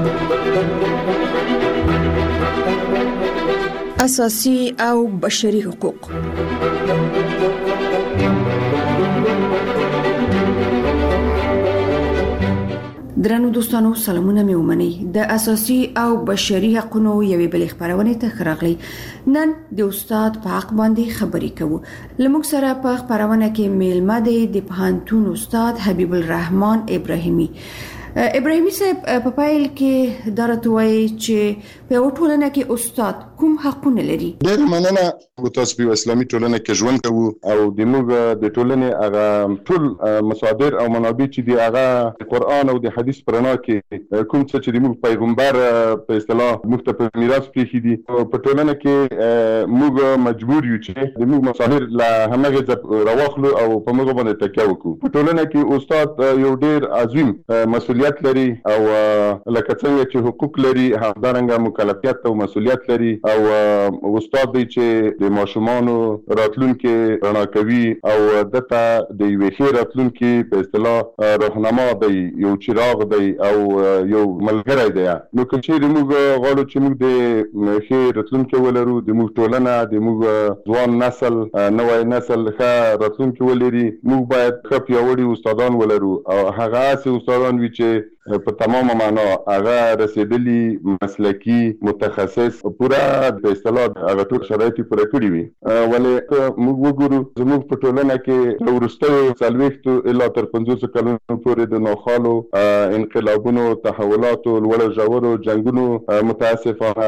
اساسي او بشري حقوق. درنو دوستانو سلامونه مې ومني. د اساسي او بشري حقوقو یوې بلې خبرونه ته راغلي. نن د استاد په حق باندې خبرې کوو. لموږ سره په خبرونه کې میلمه دی د پوهنتون استاد حبیب الرحمن ابراهیمي. ابراهیمي صاحب په پایل کې درته وایي چې په ټولنه کې استاد کوم حقونه لري؟ ډېر مننه. تاسو په اسلامي ټولنه کې ژوند کوو او د موږ د ټولنې هغه ټول مصادر او منابع چې دی هغه قرآن او د حدیث پرنا کې کوم څه چې د موږ پیغمبر په اصطلاح موږ ته په میراث پریښي دي په ټولنه کې موږ مجبور یو چې د موږ مصادر له همغه راوخلو او په موږ باندې تکیه وکړو. په ټولنه کې استاد یو ډېر عظیم مسؤلیت لري او لکه څنګه چې حقوق لري همدارنګه مکلفیت او مسؤلیت لري او استاد دی چې د ماشومانو راتلونکي رڼا کوي او دته د یوې ښې راتلونکي په اصطلاح راهنما دی، یو چراغ دی او یو ملګری دی. نو که چیرې موږ غواړو چې موږ د ښې راتلونکي ولرو، د موږ ټولنه د موږ ځوان نسل نوی نسل ښه راتلونکي ولري، موږ باید ښه پیاوړي استادان ولرو او هغه هسې استادان وي چې په تمامه معنا هغه رسیدلی مسلکی متخصص پورا په اصطلاح هغه ټول شرایط پوره کړی وي. ولې موږ وګورو زموږ په ټولنه کې وروستیو 40 الا تر 50 کلونو پورې د نوخالو انقلابونو، تحولاتو، لوړو ژورو جنگونو متاسفانه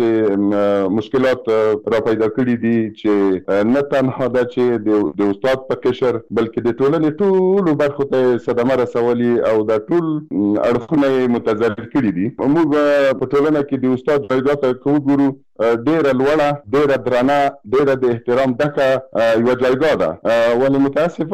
دغسې مشکلات را پیدا کړي دي چې نه تنها ده چې د استاد په قشر بلکې د ټولنې ټولو برخو ته صدمه رسولي او د ټول اړخونه متضرر کړي دي. موږ په ټولنه کې د استاد ځایګاه ته که وګورو ډېره لوړه، ډېره درنه، ډېره د احترام ډکه یوه ځایګاه ده. ولې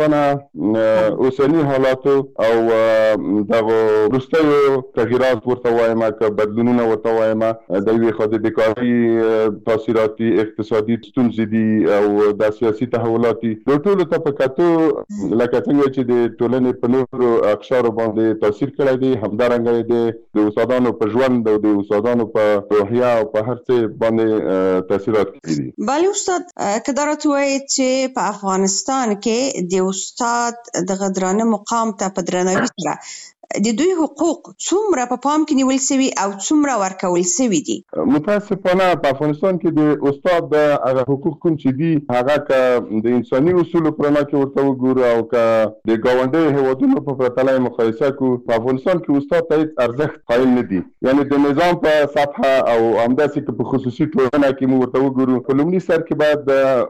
متاسفانه اوسني حالاتو او دغو وروستیو تغییرات ورته وایم که بدلونونه ورته وایم د یوې خوا د بیکاري تاثیرات دي، اقتصادي ستونزې دي او د سیاسي تحولات دي. د ټولو ته په کتو لکه څنګه چې د ټولنې په نورو اقشارو باندې تاثیر کړی دی، همدارنګه د استادانو په ژوند او د استادانو په روحیه او په هر څه باندې تاثیرات کړي دي. بله استاد، که درته وایي چې په افغانستان کې د استاد د درانه مقام ته په درناوي سره د دوی حقوق څومره په پام کې نیول شوي او څومره ورکول شوي دي؟ متاسفانه په افغانستان کې د استاد د هغه حقوق کوم چې دي هغه که د انساني اصولو په رڼا کې ورته وګورو او که د ګاونډیو هېوادونو په پرتله یې مقایسه کړو، په افغانستان کې استاد ته هېڅ ارزښت قایل نه دي. یعنې د نظام په سطحه او همداسې که په خصوصي ټولنه کې موږ ورته وګورو، په لومړي سر کې باید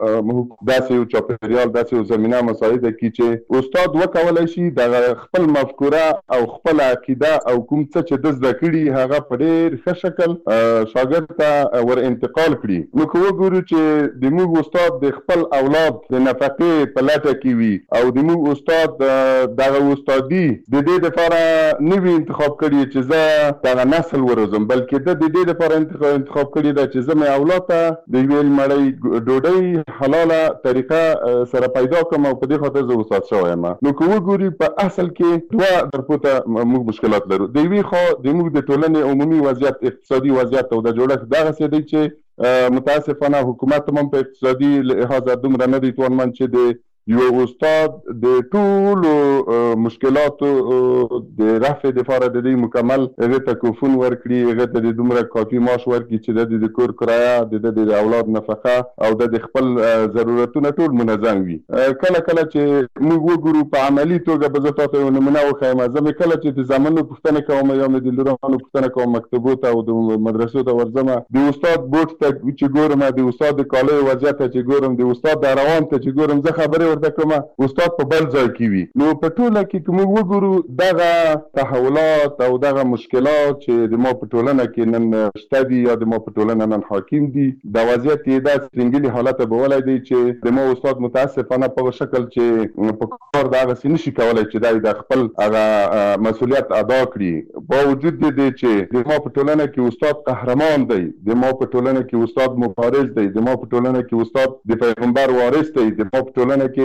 داسې یو چاپېریال، داسې یو زمینه مساعده کړي چې استاد وکولی شي د خپل مفکوره او خپل عقیده او کوم څه چې د زده کړي هغه په ډېر ښه شکل شاګرد ته ور انتقال کړي. نو که وګورو چې د موږ استاد د خپل اولاد د نفقې په لټه کې وي او د موږ استاد دغه استادي د دې دپاره نه وي انتخاب کړي چې زه دغه نسل وروزم، بلکې د دې دپاره انتخاب کړي ده چې زه مې اولاد ته د یوې مړۍ ډوډۍ حلاله طریقه سره پیدا کړم او په دې خاطر زه استاد شوی یم. نو که وګوري په اصل کې دوه درپوته موږ مشکلات لرو. د یوې خوا د موږ د ټولنې عمومي وضعیت، اقتصادي وضعیت او د جوړښت دغسې دی چې متاسفانه حکومت هم په اقتصادي لحاظ دومره نه دی توانمند چې د یو استاد د ټولو مشکلاتو د رفع دپاره د دې مکمل هغې ته کوفون ورکړي، هغې ته د دومره کافي معاش ورکړي چې د کور کرایه، د اولاد نفقه او د خپل ضرورتونه ټول منظم وي. کله کله چې موږ وګورو په عملي توګه به زه تاسو یو نمونه وښیم، زه مې کله چې د زامنو پوښتنه کوم یا مې د لورانو پوښتنه کوم مکتبو ته او د مدرسو ته ورځم، د استاد بوټ ته چې ګورم، د استاد د کالیو وضعیت ته چې ګورم، د استاد د روان ته چې ګورم، زه خبرې ورته کوم استاد په بل ځای کې وي. نو په ټوله کې که موږ وګورو دغه تحولات او دغه مشکلات چې د ما په ټولنه کې نن شته دي یا د ما په ټولنه نن حاکم دي، د وضعیت یې داسې ترنګلي حالت بولی دی چې د ما استاد متاسفانه په شکل چې په کار دغسې نشي کولی چې دا د خپل هغه مسؤلیت ادا کړي. با وجود دی چې د ما په ټولنه کې استاد قهرمان دی، د ما په ټولنه کې استاد مبارز دی، د ما په ټولنه کې استاد د پیغمبر وارث دی، د ما په ټولنه کې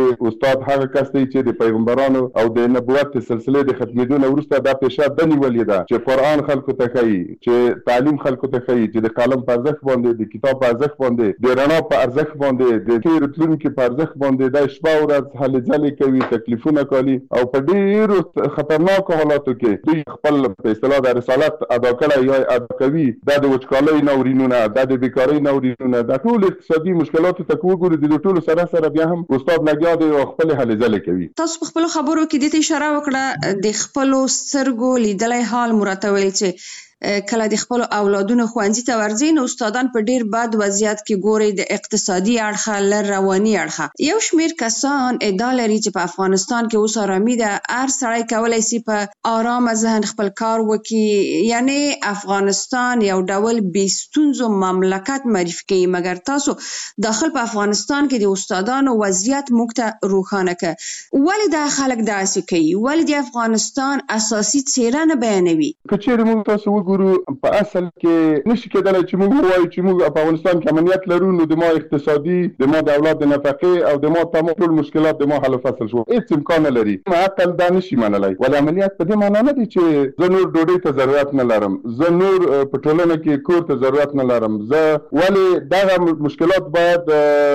کې استاد هغه کس دی چې د پیغمبرانو او د نبوت سلسله د ختمېدو نه وروسته دا پیشه د نیولې ده چې قرآن خلکو ته ښیي، چې تعلیم خلکو ته ښیي، چې د قلم په ارزښت باندې، د کتاب په ارزښت باندې، د رڼا په ارزښت باندې، د تېر راتلونکي په ارزښت باندې دا شپه ورځ هلې ځلې کوي، تکلیفونه کوي او په ډېرو خطرناکو حالاتو کې دوی خپل په اصطلاح د رسالت ادا کړی یا ادا کوي. دا د وچکالۍ ناورینونه، دا د بیکارۍ ناورینونه، دا ټول اقتصادي مشکلاتو ته وګورو، د ټولو سره بیا هم استاد لګیا دی او خپل هلې ځلې کوي. تاسو په خپل خبرو کې د اشاره وکړه د خپل سترګو لیدلای حال مرته ویل چې کله د خپل اولادونو ښوونځي ته ورځي نو استادان په ډیر بد وضعیت کې ګوري، د اقتصادي اړخه لر رواني اړخه. یو شمیر کسان ادعا لري چې په افغانستان کې اوس آرامي ده، هر سړی کولی شي په آرامه ذهن خپل کار وکړي، یعنی افغانستان یو ډول بې ستونزو مملکت معرفي کوي. مګر تاسو داخل په افغانستان کې د استادانو وضعیت موږ ته روښانه کړه. ولې دا خلک داسې کوي؟ ولې د افغانستان اساسي څیره نه بیانوي؟ که چیرې موږ تاسو په اصل کې نشي کېدلی چې موږ ووایو چې موږ په افغانستان کې امنیت لرو نو د ما اقتصادي، د ما د اولاد د نفقې او د ما تمام ټول مشکلات د ما حل فصل شو. هیڅ امکان نه لري. عقل دا نشي منلی. ولې امنیت په دې معنا نه دی چې زه نور ډوډۍ ته ضرورت نه لرم، زه نور په ټولنه کې کور ته ضرورت نه لرم، زه ولې دغه مشکلات باید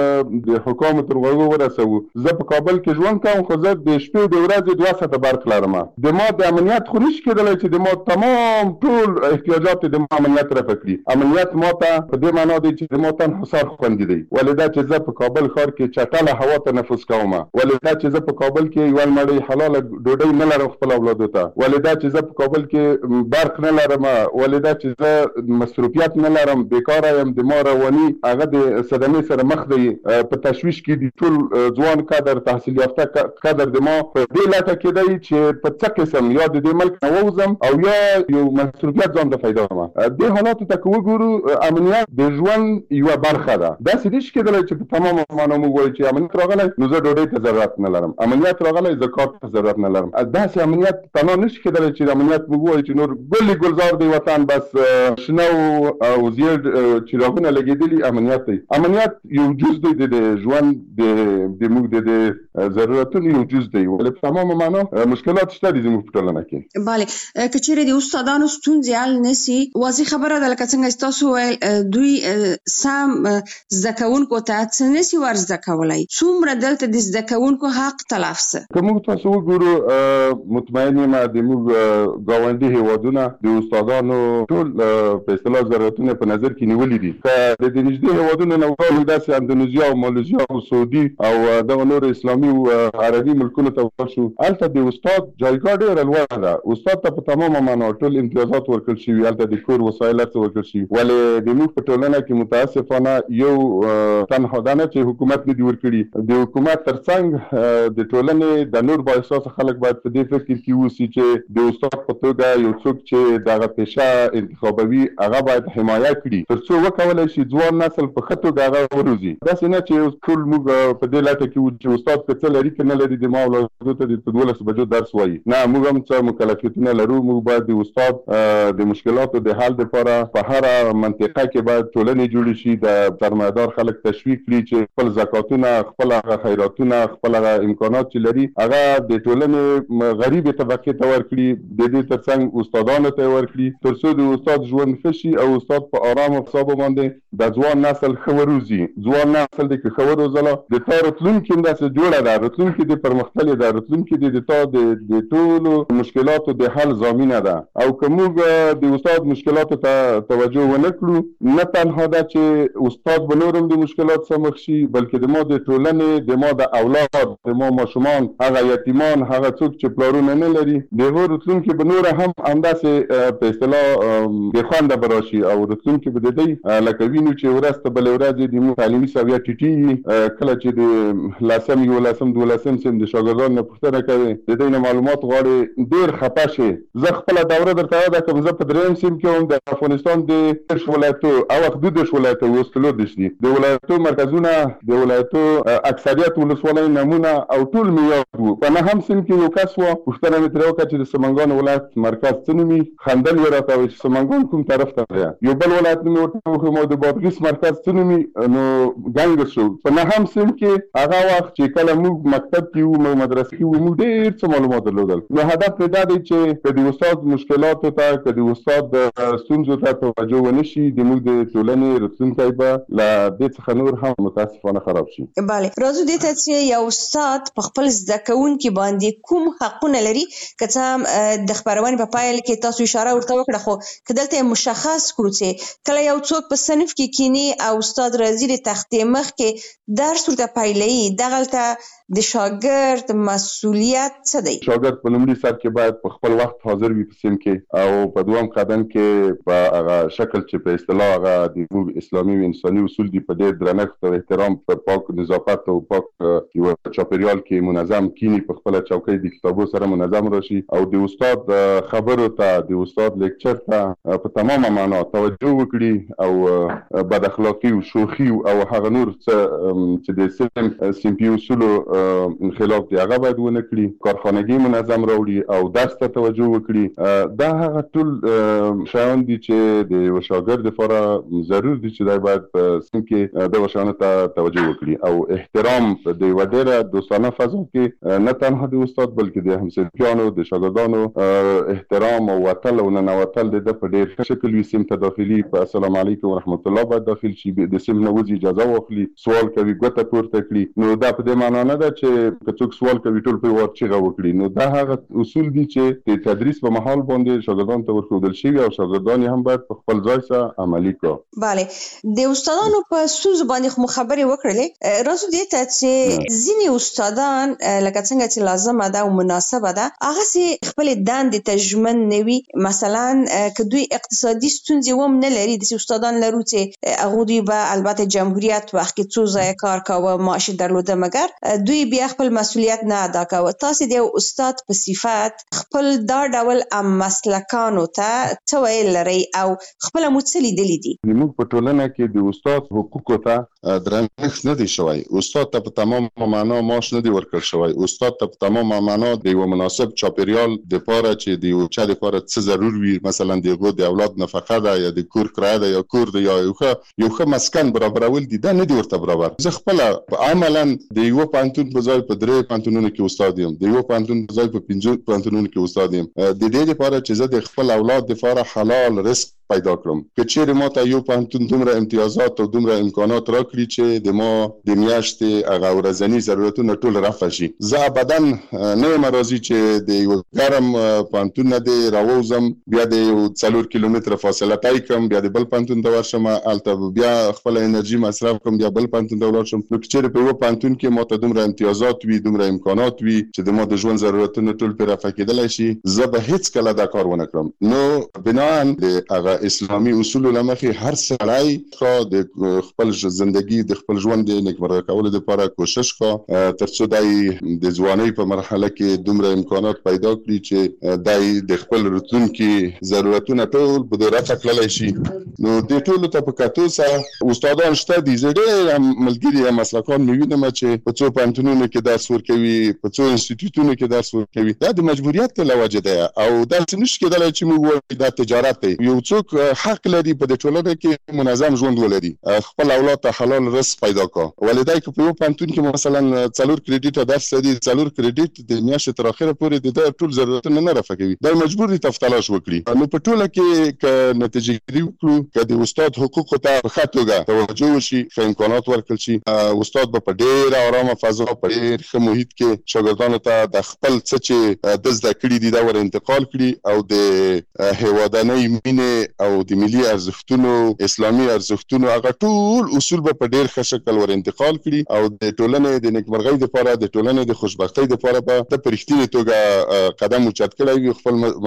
د حکومت تر غوږو ورسوو. زه په کابل کې ژوند کوم خو زه د شپې د ورځې 2 ساعته برق لرم. د ما د امنیت خو نشي کېدلی چې د ما تمام ټول احتیاجات د امنیت رفع کړي. امنیت ما ته په دې معنا دی چې د ما تن حصار خوندي دی. ولې دا چې زه په کابل ښار کې چټله هوا تنفس کوم، ولې دا چې زه په کابل کې یو مړۍ حلاله ډوډۍ نه لرم خپل اولادو ته، ولې دا چې زه په کابل کې برق نه لرم، ولې دا چې زه مصروفیت نه لرم، بیکاره یم، د ما رواني هغه د صدمې سره مخ دی، په تشویش کې دي ټول ځوان کادر، تحصیل یافته کادر د ما په دې لټه کې دی چې په څه قسم یا د دې ملک نه ووځم او یا یو مصروفیت ځان ته پیدا کړم. د حالاتو ته که وګورو امنیت د ژوند یوه برخه ده. داسې نشي کېدلی چې په تمامه معنا موږ وایو چې امنیت راغلی نو زه ډوډۍ ته ضرورت نه لرم، امنیت راغلی زه کار ته ضرورت نه لرم. داسې امنیت تنها نشي کېدلی چې امنیت موږ وایو چې نور ګل ګلزار دی وطن، بس شنه او زیړ چراغونه لګېدلي امنیت دی. امنیت یو جز دی د ژوند د موږ د ضرورتونو یو جز دی. ولې په تمامه معنا مشکلات شته دي زموږ په ټولنه کې. بله، که چیرې د استادانو ستونزې حل نشي، واضح خبره ده لکه څنګه چې تاسو ویل دوی سم زده کوونکو ته څه نشي ور زده کولی. څومره دلته د زده کوونکو حق تلف څه؟ که موږ تاسو وګورو مطمئن یم د موږ ګاونډي هیوادونه د استادانو ټول په اصطلاح ضرورتونه په نظر کې نیولي دي. که د نږدې هیوادونو نه وګورو داسې اندونیزیا او مالیزیا او سعودي او دغه نور اسلامي او عربي ملکونو ته ورشو، هلته د استاد جایګاه ډېره لوړه ده. استاد ته په تمامه معنا ټول امتیازات ورکړل شوي، هلته د کور وسایل هر څه ورکړل شوي. ولې د موږ په ټولنه کې متاسفانه یو تنها دا نه چې حکومت نه دي ورکړي، د حکومت تر څنګ د ټولنې د نور بااحساسه خلک باید په دې فکر کې اوسي چې د استاد په توګه یو څوک چې دغه پیشه انتخابوي هغه باید حمایه کړي تر څو وکولی شي ځوان نسل په ښه توګه هغه وروزي. داسې نه چې ټول موږ په دې لټه کې وو چې استاد که څه لري که نه لري د ما اولادو ته د 12 بجو درس وایي. نه، موږ هم څه مکلفیتونه لرو. موږ باید د استاد د مشکلاتو د حل لپاره په هره منطقه کې باید ټولنې جوړې شي، د سرمایه‌دار خلک تشویق کړي چې خپل زکاتونه، خپل هغه خیراتونه، خپل هغه امکانات چې لري هغه د ټولنې غریبې طبقې ته ورکړي، د دې تر څنګ استادانو ته ورکړي تر څو د استاد ژوند ښه شي او استاد په آرامه حساب باندې د ځوان نسل ښه وروزي. ځوان نسل دی که ښه وروزله د تا راتلونکي هم داسې جوړه ده، راتلونکي دې پرمختللې ده، راتلونکي دې د تا د ټولو مشکلاتو د حل ضامینه ده. او که موږ د استاد مشکلاتو ته توجه ونه کړو، نه تنها ده چې استاد به نور هم د مشکلات سره مخ شي، بلکې د ما د ټولنې، د ما د اولاد، د ما ماشومان، هغه یتیمان، هغه څوک چې پلارونه نه لري، د هغو راتلونکي به نور هم همداسې په اصطلاح بېخونده به راشي او راتلونکي به د دوی لکه وینو چې ورځ ته بلې ورځې د موږ تعلیمي سویه ټیټېږي. کله چې د 10 11 12 سم د شاګردانو نه پوښتنه کوي، د دوی نه معلومات غواړي، ډېر خفه شي. زه خپله دوره درته یاده کړم، زه په دریم سیم کې هم د افغانستان د 10 ولایتو او حدود 10 ولایتو وستلو دي د ولایتو مرکزونه د ولایتو اکثریت ولسوالۍ نمونه او ټول میاد وو په نه هم سیم کې یو کس وو پښتنه مې تر وکړه چې د سمنګان ولایت مرکز څنومي خندل ورته چې سمنګان کوم طرف ته دی یو بل ولایت مې ورته خو مو د بادغیس مرکز څنومي نو ګنګ شو په نه هم سیم کې هغه وخت چې کله موږ مکتب کې وو مدرسې کې وو موږ ډېر څه معلومات درلودل نو هدف مې دا دی چې کدي استاد مشکلاتو ته کدي استاد ستونزو ته توجه ونشي د موږ د ټولنې راتلونکی به لا د څخه نور هم متاسفانه خراب شي. بله راځو دې ته چې یو استاد په خپل زده کوونکي باندې کوم حقونه لري که څه هم د خبرونې په پایل کې تاسو اشاره ورته وکړه خو که دلته مشخص کړو چې کله یو څوک په صنف کې کینی او استاد راځي د تختې مخ کې درس ورته پایلوي دغلته د شاګرد مسؤلیت څه دی؟ شاګرد په لومړي سر کې باید په خپل وخت حاضر وي په سیم کې او په دوام قدم کې په هغه شکل چې په اصطلاح هغه د اسلامي او انساني اصول دي په ډېر درنښت او احترام په پاک نظافت او پاک یو چاپیریال کې منظم کینی په خپل چوکۍ د کتابو سره منظم راشي او د استاد خبرو ته د استاد لیکچر ته په تمامه معنا توجه وکړي او بد اخلاقی او شوخي او هغه نور چې د سیم پی اصولو خلاف دی هغه باید ونه کړي کارخانګي منظم راوړي او درس ته توجه وکړي دا هغه ټول شیان دي چې د شاګرد لپاره ضرور دي چې دا باید سیم کې د شیانو ته توجه وکړي او احترام د وډیره دوستانه فضا کې نه تنها د استاد بلکې د همصنفیانو د شاګردانو احترام او وتل او ننوتل د په ډېر شکل وي سیم ته داخلي په السلام علیکم ورحمت الله باید داخل شي د سیم نه وځي اجازه واخلي سوال کوي ګوته پورته کړي نو دا په دې معنا نه ده چې څوک سوال کوي ټول په وخت چیغه وکړي نو دا هغه اصول دي چې د تدریس په محل باندې شاګردانو ته ورښودل شوي او شاګردان هم باید په خپل ځای سره عملي کړي. بله د استادانو په ستونزو باندې خو خبرې وکړلې راځو دې ته چې ځینې استادان لکه څنګه چې لازمه ده او مناسبه ده هغه سي خپل دندې ته ژمن نه وي مثلا که دوی اقتصادي ستونزې هم نه لري د استادان لرو چې هغه دوی به البته جمهوریت وخت کې څو ځای کار کاوه معاش درلوده مګر دوی بیا خپل مسؤلیت نه ادا کوي تاسو د استاد په صفت خپل دا ډول مسلکانو ته څه ویل لري او خپل متصلي دي موږ په ټولنه کې د استاد حقوقو ته درنښت نه دی شوی استاد ته په تمام معنا معاش نه دی ورکړل شوی استاد ته په تمام معنا د یو مناسب چاپیریال د پاره چې د یو چا د پاره څه ضرور وي مثلا د اولاد نفقه ده یا د کور کرایه ده یا کور ده یا یو ښه مسکن برابرول دي دا نه دی ورته برابر زه خپل عملاً د یو پانتون په ځای په 3 پانتونونو کې استاد یم د یو پانتون په ځای په 5 پانتونونو کې استاد یم د دې لپاره چې زه د خپل اولاد لپاره حلال رزق پیدا کړم که چیرې ما ته یو پانتون دومره امتیازات او دومره امکانات راکړي چې د ما د میاشتې هغه ورځني ضرورتونه ټول رفع شي زه ابدا نه یم راضي چې د یو ګرم پانتون نه دی راووزم بیا د 4 کیلومتره فاصله طی کړم بیا د بل پانتون ته ورشم هلته بیا خپل انرژي مصرف کړم بیا بل پانتون ته ولاړ شم نو که چیرې په یو پانتون کې ما ته دومره امتیازات وي دومره امکانات وي چې د ما د ژوند ضرورتونه ټول پرې رفع کېدلی شي زه به هیڅ کله دا کار ونه کړم نو بناً د هغه اسلامي اصولو له مخې هر سړی د خپل ژوندګي د خپل ژوند د نیکمرغه کولو لپاره کوشش وکړي تر څو دای د ځوانۍ په مرحله کې دومره امکانات پیدا کړي چې دای د خپل راتلونکي ضرورتونه ټول به رفع کړلی شي نو د ټولو ته په کتو سره استادان شته دي زه ډېر ملګري یم مسلکان مې وینم چې په څو پوهنتونونو کې درس ورکوي په څو انسټیټیوټونو کې درس ورکوي دا د مجبوریت له وجې ده او داسې نشي کېدلی چې موږ وایو دا تجارت دی یو څوک حق لري په دې ټولنه کې منظم ژوند ولري خپل اولاد ته حلال رزق پیدا کړي ولې که په یو پوهنتون کې مثلا 4 کریډیټه درس لري 4 کریډیټ د میاشتې تر اخره پورې د ټول ضرورتونه نه رفع کوي دا مجبور دي تفتلاش وکړي نو په ټوله کې که نتیجه ګیري وکړو که د استاد حقوقو ته په ښه توګه توجه وشي ښه امکانات ورکړل شي استاد به په ډېره ارامه فضا په ډېر ښه محیط کې شاګردانو ته د خپل څه چې د زده کړي دي دا ور انتقال کړي او د هیوادنۍ مینې او د ملي ارزښتونو اسلامي ارزښتونو هغه ټول اصول په ډیر ښه شکل ور انتقال کړي او د ټولنې د نیکمرغۍ لپاره د ټولنې د خوشبختۍ لپاره به د پرختي توګه قدم اوچت کړی وي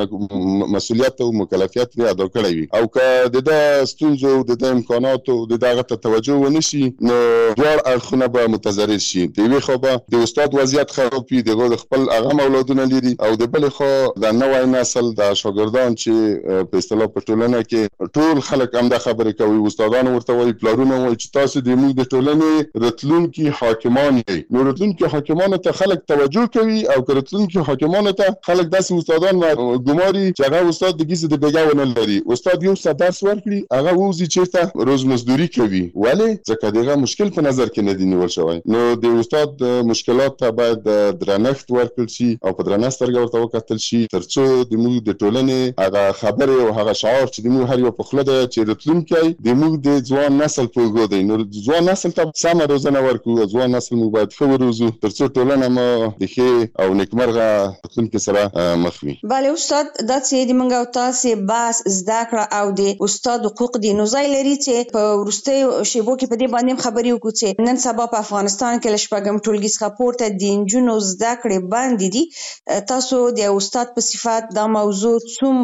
خپل مسؤلیت او مکلفیت یې ادا کړی وي او که د ستونزو د امکاناتو د دغه توجه ونشي نو دوه اړخونه به متضرر شي د یوې خوا به د استاد وضعیت خراب وي دغه خپل هغه اولادونه لري او د بل خوا د نوې نسل د شاګردان چې په اصطلاح په ټولنه کې ټول خلک هم د خبرې کوي استادان ورته وایي پلارونه وایي چې تاسو د موږ د ټولنې راتلونکي حاکمان یې نو راتلونکي حاکمانو ته خلک توجه کوي او راتلونکي حاکمانو ته خلک داسې استادان ګماري چې هغه استاد د کیسې د بیګا ونه لري استاد یو څه درس ورکړي هغه وځي چیرته روز مزدوري کوي ولی ځکه دغه مشکل په نظر کې نه دی نیول شوی نو د استاد مشکلات ته باید درنښت ورکړل شي او په درنه سترګه ورته وکتل شي ترڅو د موږ د ټولنې هغه خبرې او هغه شعار چې د موږ هر یو په خوله ده چې راتلونکی د موږ د ځوان نسل په اوږو دی نو ځوان نسل ته سمه روزنه ورکړو ځوان نسل موږ باید ښه وروزو ترڅو ټولنه مو د ښې او نیکمرغه راتلونکي سره مخ وي. بله استاد دا چې د موږ او تاسې بحث زده کړه او د استاد حقوق دی نو ځای لري چې په وروستیو شیبو کې په دې باندې خبرې وکړو چې نن سبا په افغانستان کې له شپږم ټولګي څخه پورته د نجونو زده کړې بندې دي تاسو د استاد په صفت دا موضوع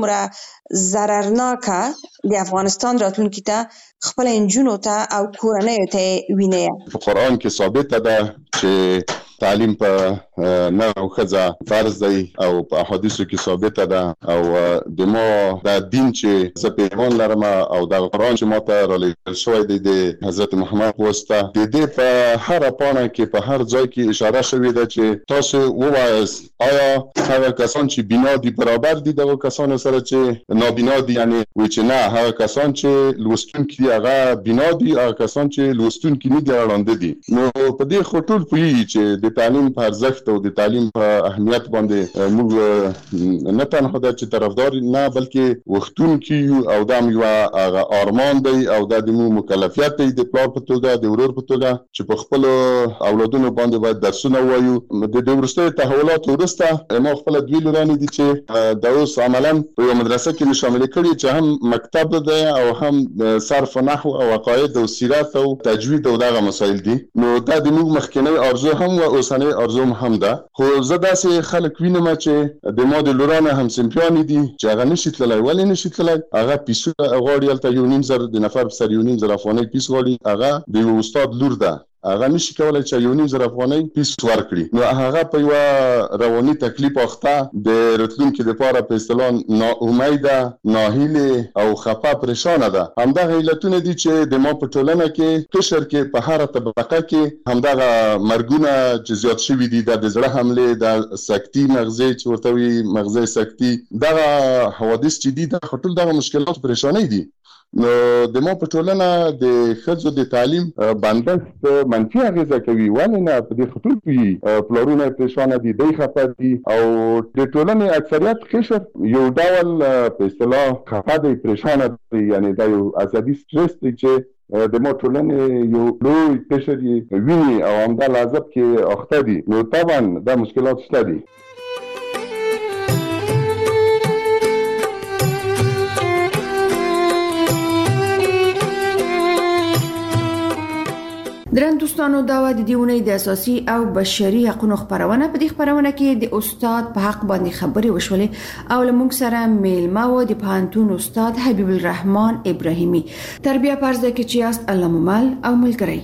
څومره ضررناکه د افغانستان راتلونکي ته خپل نجونو ته او کورنیو ته ویني په قرآن کې ثابت ده چې تعلیم په نر او ښځه فرض دی او په احادیثو کې ثابت ده او د ما د دین چې زه په ایمان لرم او د قرآن چې ماته رالیږل شوی دی د حضرت محمد په واسطه د دې په هره پاڼه کې په هر ځای کې اشاره شوې ده چې تاسو ووایاست آیا هغه کسان چې بینا دي برابر دي دغه کسانو سره چې نابینا دي یعنی وایي چې نه هغه کسان چې لوستونکي دي هغه بینا دي هغه کسان چې لوستونکي نه دي ړانده دي نو په دې خو ټول پوهیږي چې د تعلیم په ارزښت او د تعلیم په اهمیت باندې موږ نه تنها دا چې طرفدار نه بلکې وختونکي او دا یو ارمان دی او دا د موږ مکلفیت دی د پلار په توګه د ورور په توګه چې په خپل اولادونو باندې باید درسونه وایو د وروستیو تحولاتو وروسته ما خپل دوی لورانې دي چې دا اوس عملا په یو مدرسه کې شامل کړي چې هم مکتب دی او هم صرف نحو او عقاید او سیرت او تجوید او دغه مسایل دي نو دا د موږ مخکنی ارزو هم او اوسنۍ ارزو هم ده خو زه داسې خلک وینم چې د ما د لورانه هم سمپیانې دي چې هغه نشي تللی ولې نشي تللی هغه پیسو غواړي هلته 1.5 د نفر په سر 1.5 افغانۍ پیس غواړي هغه د یو استاد لور ده هغه نشي کولای چې 1.5 افغانۍ پیس ورکړي نو هغه په یو رواني تکلیف اخته د راتلونکي لپاره په اصطلاح ناامیده ناهیله او خفه پریشانه ده همدغه علتونه دي چې د ما په ټولنه کې قشر کې په هر طبقه کې همدغه مرګونه چې زیات شوي دي د زړه حمله د سکتي مغزي چې ورته وي مغزي سکتي دغه حوادث چې دي د خټول دغه مشکلات پریشانه دي نو د ما په ټولنه د ښځو د تعلیم بندښت منفي اغیزه کوي ولې نه په دې خطر کې پلارونه پریشانه دي دی خفه دي او د ټولنې اکثریت قشر یو ډول په اصطلاح خفه دی پریشانه دي یعنی دا یو عصبي سټرس دی چې د ما ټولنې یو لوی قشر یې ویني او همدا لازم کې اخته دي نو طبعا دا مشکلات شته دي. درن دوستانو دا و د دیونې د اساسي او بشري حقوقو خبرونه په دې خبرونه کې د استاد په حق باندې خبرې وشولې او لمونږ سره میلمه و د پانتون استاد حبیب الرحمن ابراهیمی تربیه پرزده کې چې است الله ممل او ملګری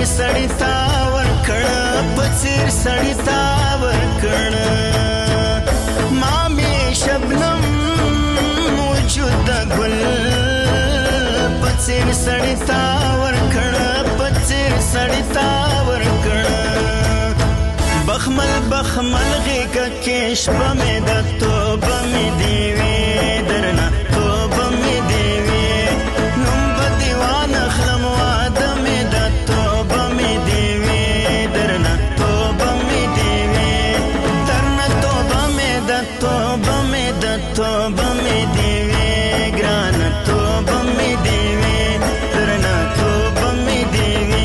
سړی تا ورکړه په څیر سړی تا ورکړه ما می شبنم وجود د ګل په څیر سړی تا ورکړه په څیر سړی تا ورکړه بخمل بخمل غیګه کې شپه مې د توبه مې دی وې درنه توبه مې دی وې نوم به دیوان اخلم واده مې د توبه مې دی وې درنه توبه مې دی وې درنه توبه مې د توبه مې د توبه مې دی وې ګرانه توبه مې دی وې درنه توبه مې دی وې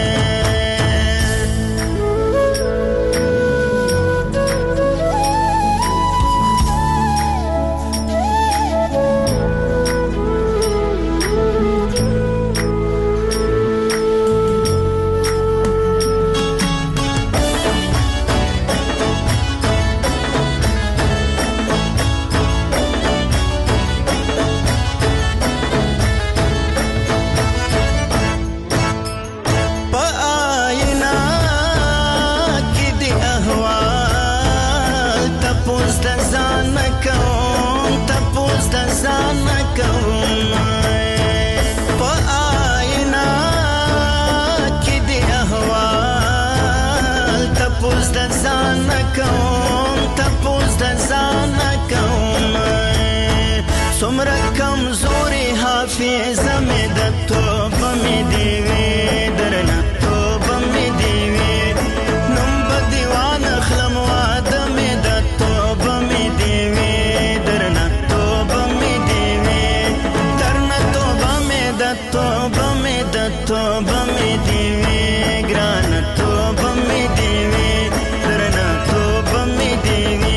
څومره کمزوري حافظه مې د توبه مې دی وې درنه توبه مې دی وې نوم به دیوان اخلم واده مې د توبه مې دی وې درنه توبه مې دی وې درنه توبه مې د توبه مې د توبه مې دی وې ګرانه توبه مې دی وې درنه توبه مې دی وې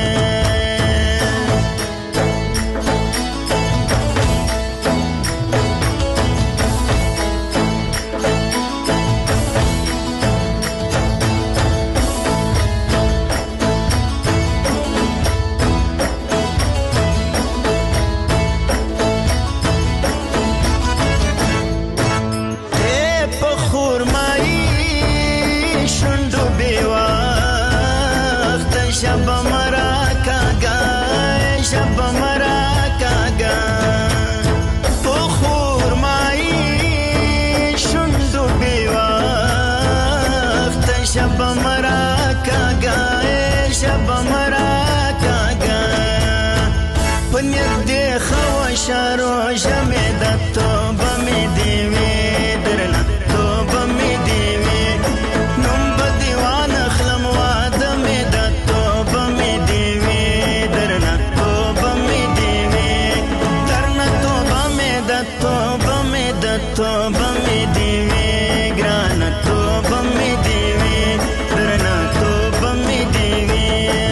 شارو جمع د توبه مې دی وې درنه توبه مې دی وې نوم به دیوان اخلم واده مې د توبه مې دی وې درنه توبه مې دی وې درنه توبه مې د توبه مې د توبه مې دی وې ګرانه توبه مې دی وې درنه توبه مې دی وې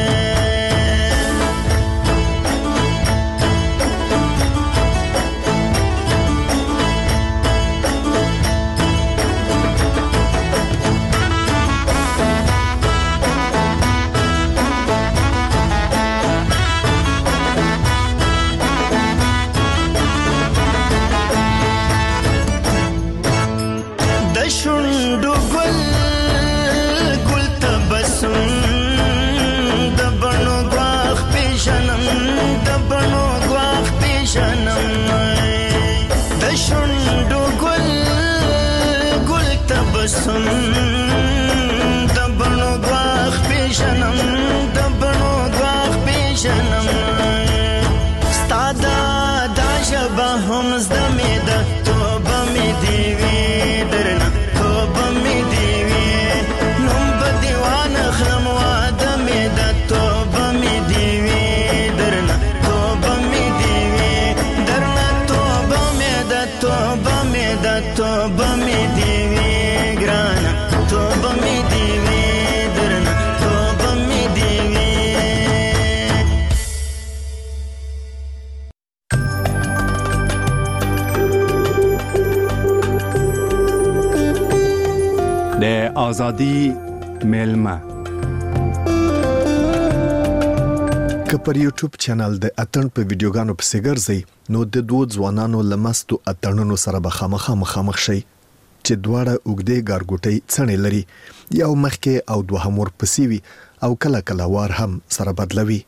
هم زده مې د توبه مې دی وې درنه توبه مې دی وې نوم به دیوان اخلم واده مې د توبه مې دی وې درنه توبه مې دی وې درنه توبه مې د توبه مې د توبه مې دی وې ګرانه توبه مې دی وې درنه توبه مې دی وې د ازادي میلمه که پر یوټیوب چینل د اتن په ویډیوګانو په ګرځي نو د دوه ځوانانو لمستو اتنونو سره به خامخ شي چې دواړه اوږدې ګارګوټۍ څڼې لري، یو مخکې او دوهم ورپسې وي او کله کله وار هم سره بدلوي.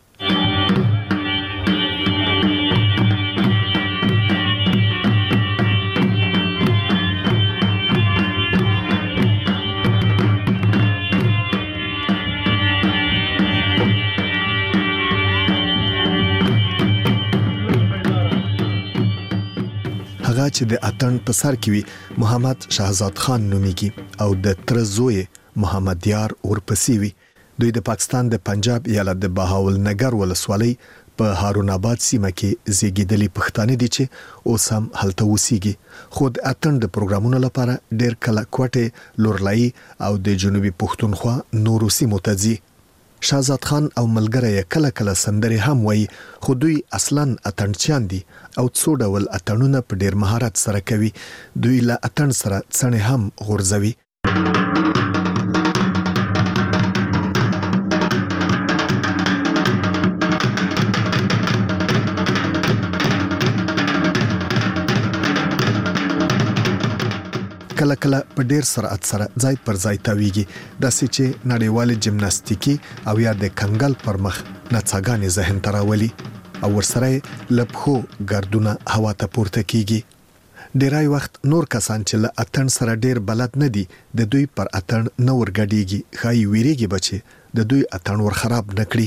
هغه چې د اتن په سر کې وي محمد شهزاد خان نومیږي او د تر زوی محمد یار ورپسې وي. دوی د پاکستان د پنجاب ایالت د بهاول نګر ولسوالۍ په هارون آباد سیمه کې زیږیدلي پښتانه دي چې اوس هم هلته اوسېږي، خو د اتن د پروګرامونو لپاره ډېر کله کوټه، لورلای او د جنوبي پښتونخوا نورو سیمو ته ځي. شهزاد خان او ملګری کله کله سندري هم وایي، خو دوی اصلاً اتڼچیان دي او څو ډول اتڼونه په ډېر مهارت سره کوي. دوی له اتڼ سره څڼې هم غورځوي. کله کله په ډیر سرعت سره ځای پر ځای تاویږي، داسې چې نړیوال جمناستیکي او یا د کنګل پر مخ نڅاګانې ذهن ته راولي او ورسره لپخو ګردونه هوا ته پورته کیږي. ډیرای وخت نور کسان چې له اتن سره ډیر بلد نه دي د دوی پر اتن نه ورګډيږي، خای ویریږي بچي د دوی اتن ور خراب نکړي.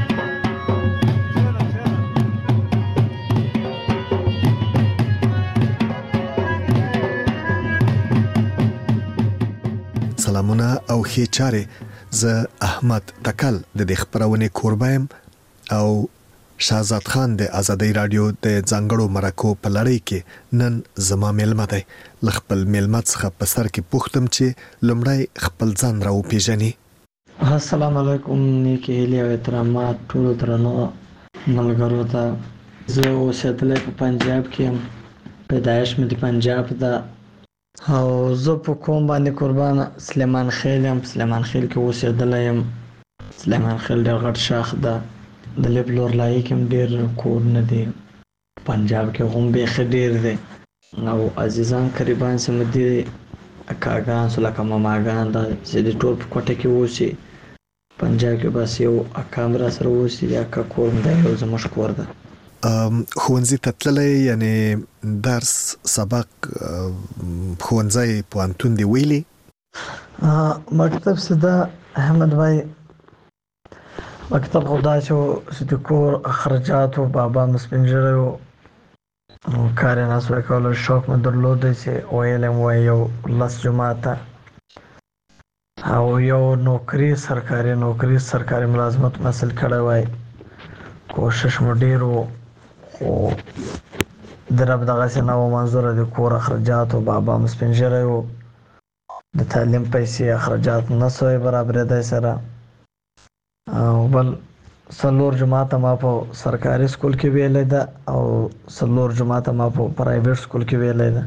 سلامونه او ښه چاره، زه احمد تکل د دې خبرونه کوربایم او شهزاد خان د آزادۍ رادیو د ځانګړو مرکو په لړۍ کې نن زما میلمه دی. خپل میلمه څخه په سر کې پوښتم چې لومړی خپل ځان راو پیژني. السلام علیکم، نیکی هیلې او احترامات ټول درنو ملګرو ته. زه اوسېدلی په پنجاب کې یم، پیدایش مې د پنجاب ده او زه په کوم باندې قربان سلیمان خیل یم. سلیمان خیل کې اوسېدلی یم. سلیمان خیل ډېر غټ شاخ ده، د لب لورلایي کې هم ډېر کورونه دي، پنجاب کې هم بیخي ډېر دی او عزیزان قریبان چې مې دي اکاګان سو لکه ماماګان دا چې د ټول په کوټه کې اوسي. پنجاب کې بس یو اکا هم راسره اوسي، اکا کور هم دی، یو زموږ کور ده. ښوونځي ته تللی، یعنې درس سبق ښوونځی پوهنتون دی ویلي؟ مکتب سده احمد بھائی، مکتب خو دا چې د کور اخراجات و بابا مې سپین ږیری و، کار یې نسوی کولی، شوق مې درلودی چې ویلی مې وایي یو 10 جماعته او یو نوکري سرکاري ملازمت حاصل کړی وای. کوشش مو ډېر و خو د رب دغسې نه و منظوره، د کور اخراجات و بابا مې سپین ږیری و، د تعلیم پیسې اخراجات نه سوی برابرېدی سره. او بل 4 جماعته ما په سرکاري سکول کې ویلی ده او 4 جماعته ما په پرایویټ سکول کې ویلی ده.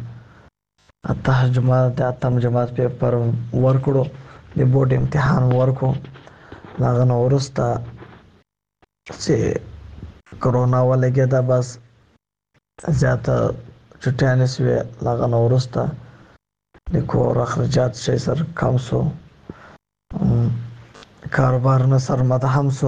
8م جماعت پیپر ورکړو، د بورډ امتحان ورکړو، د هغه نه وروسته چې کرونا ولګېده بس زیاته چټیانې سوې، د هغه نه وروسته د کور اخراجات شی سر کم سو، کاروبار نه سر مدهم سو.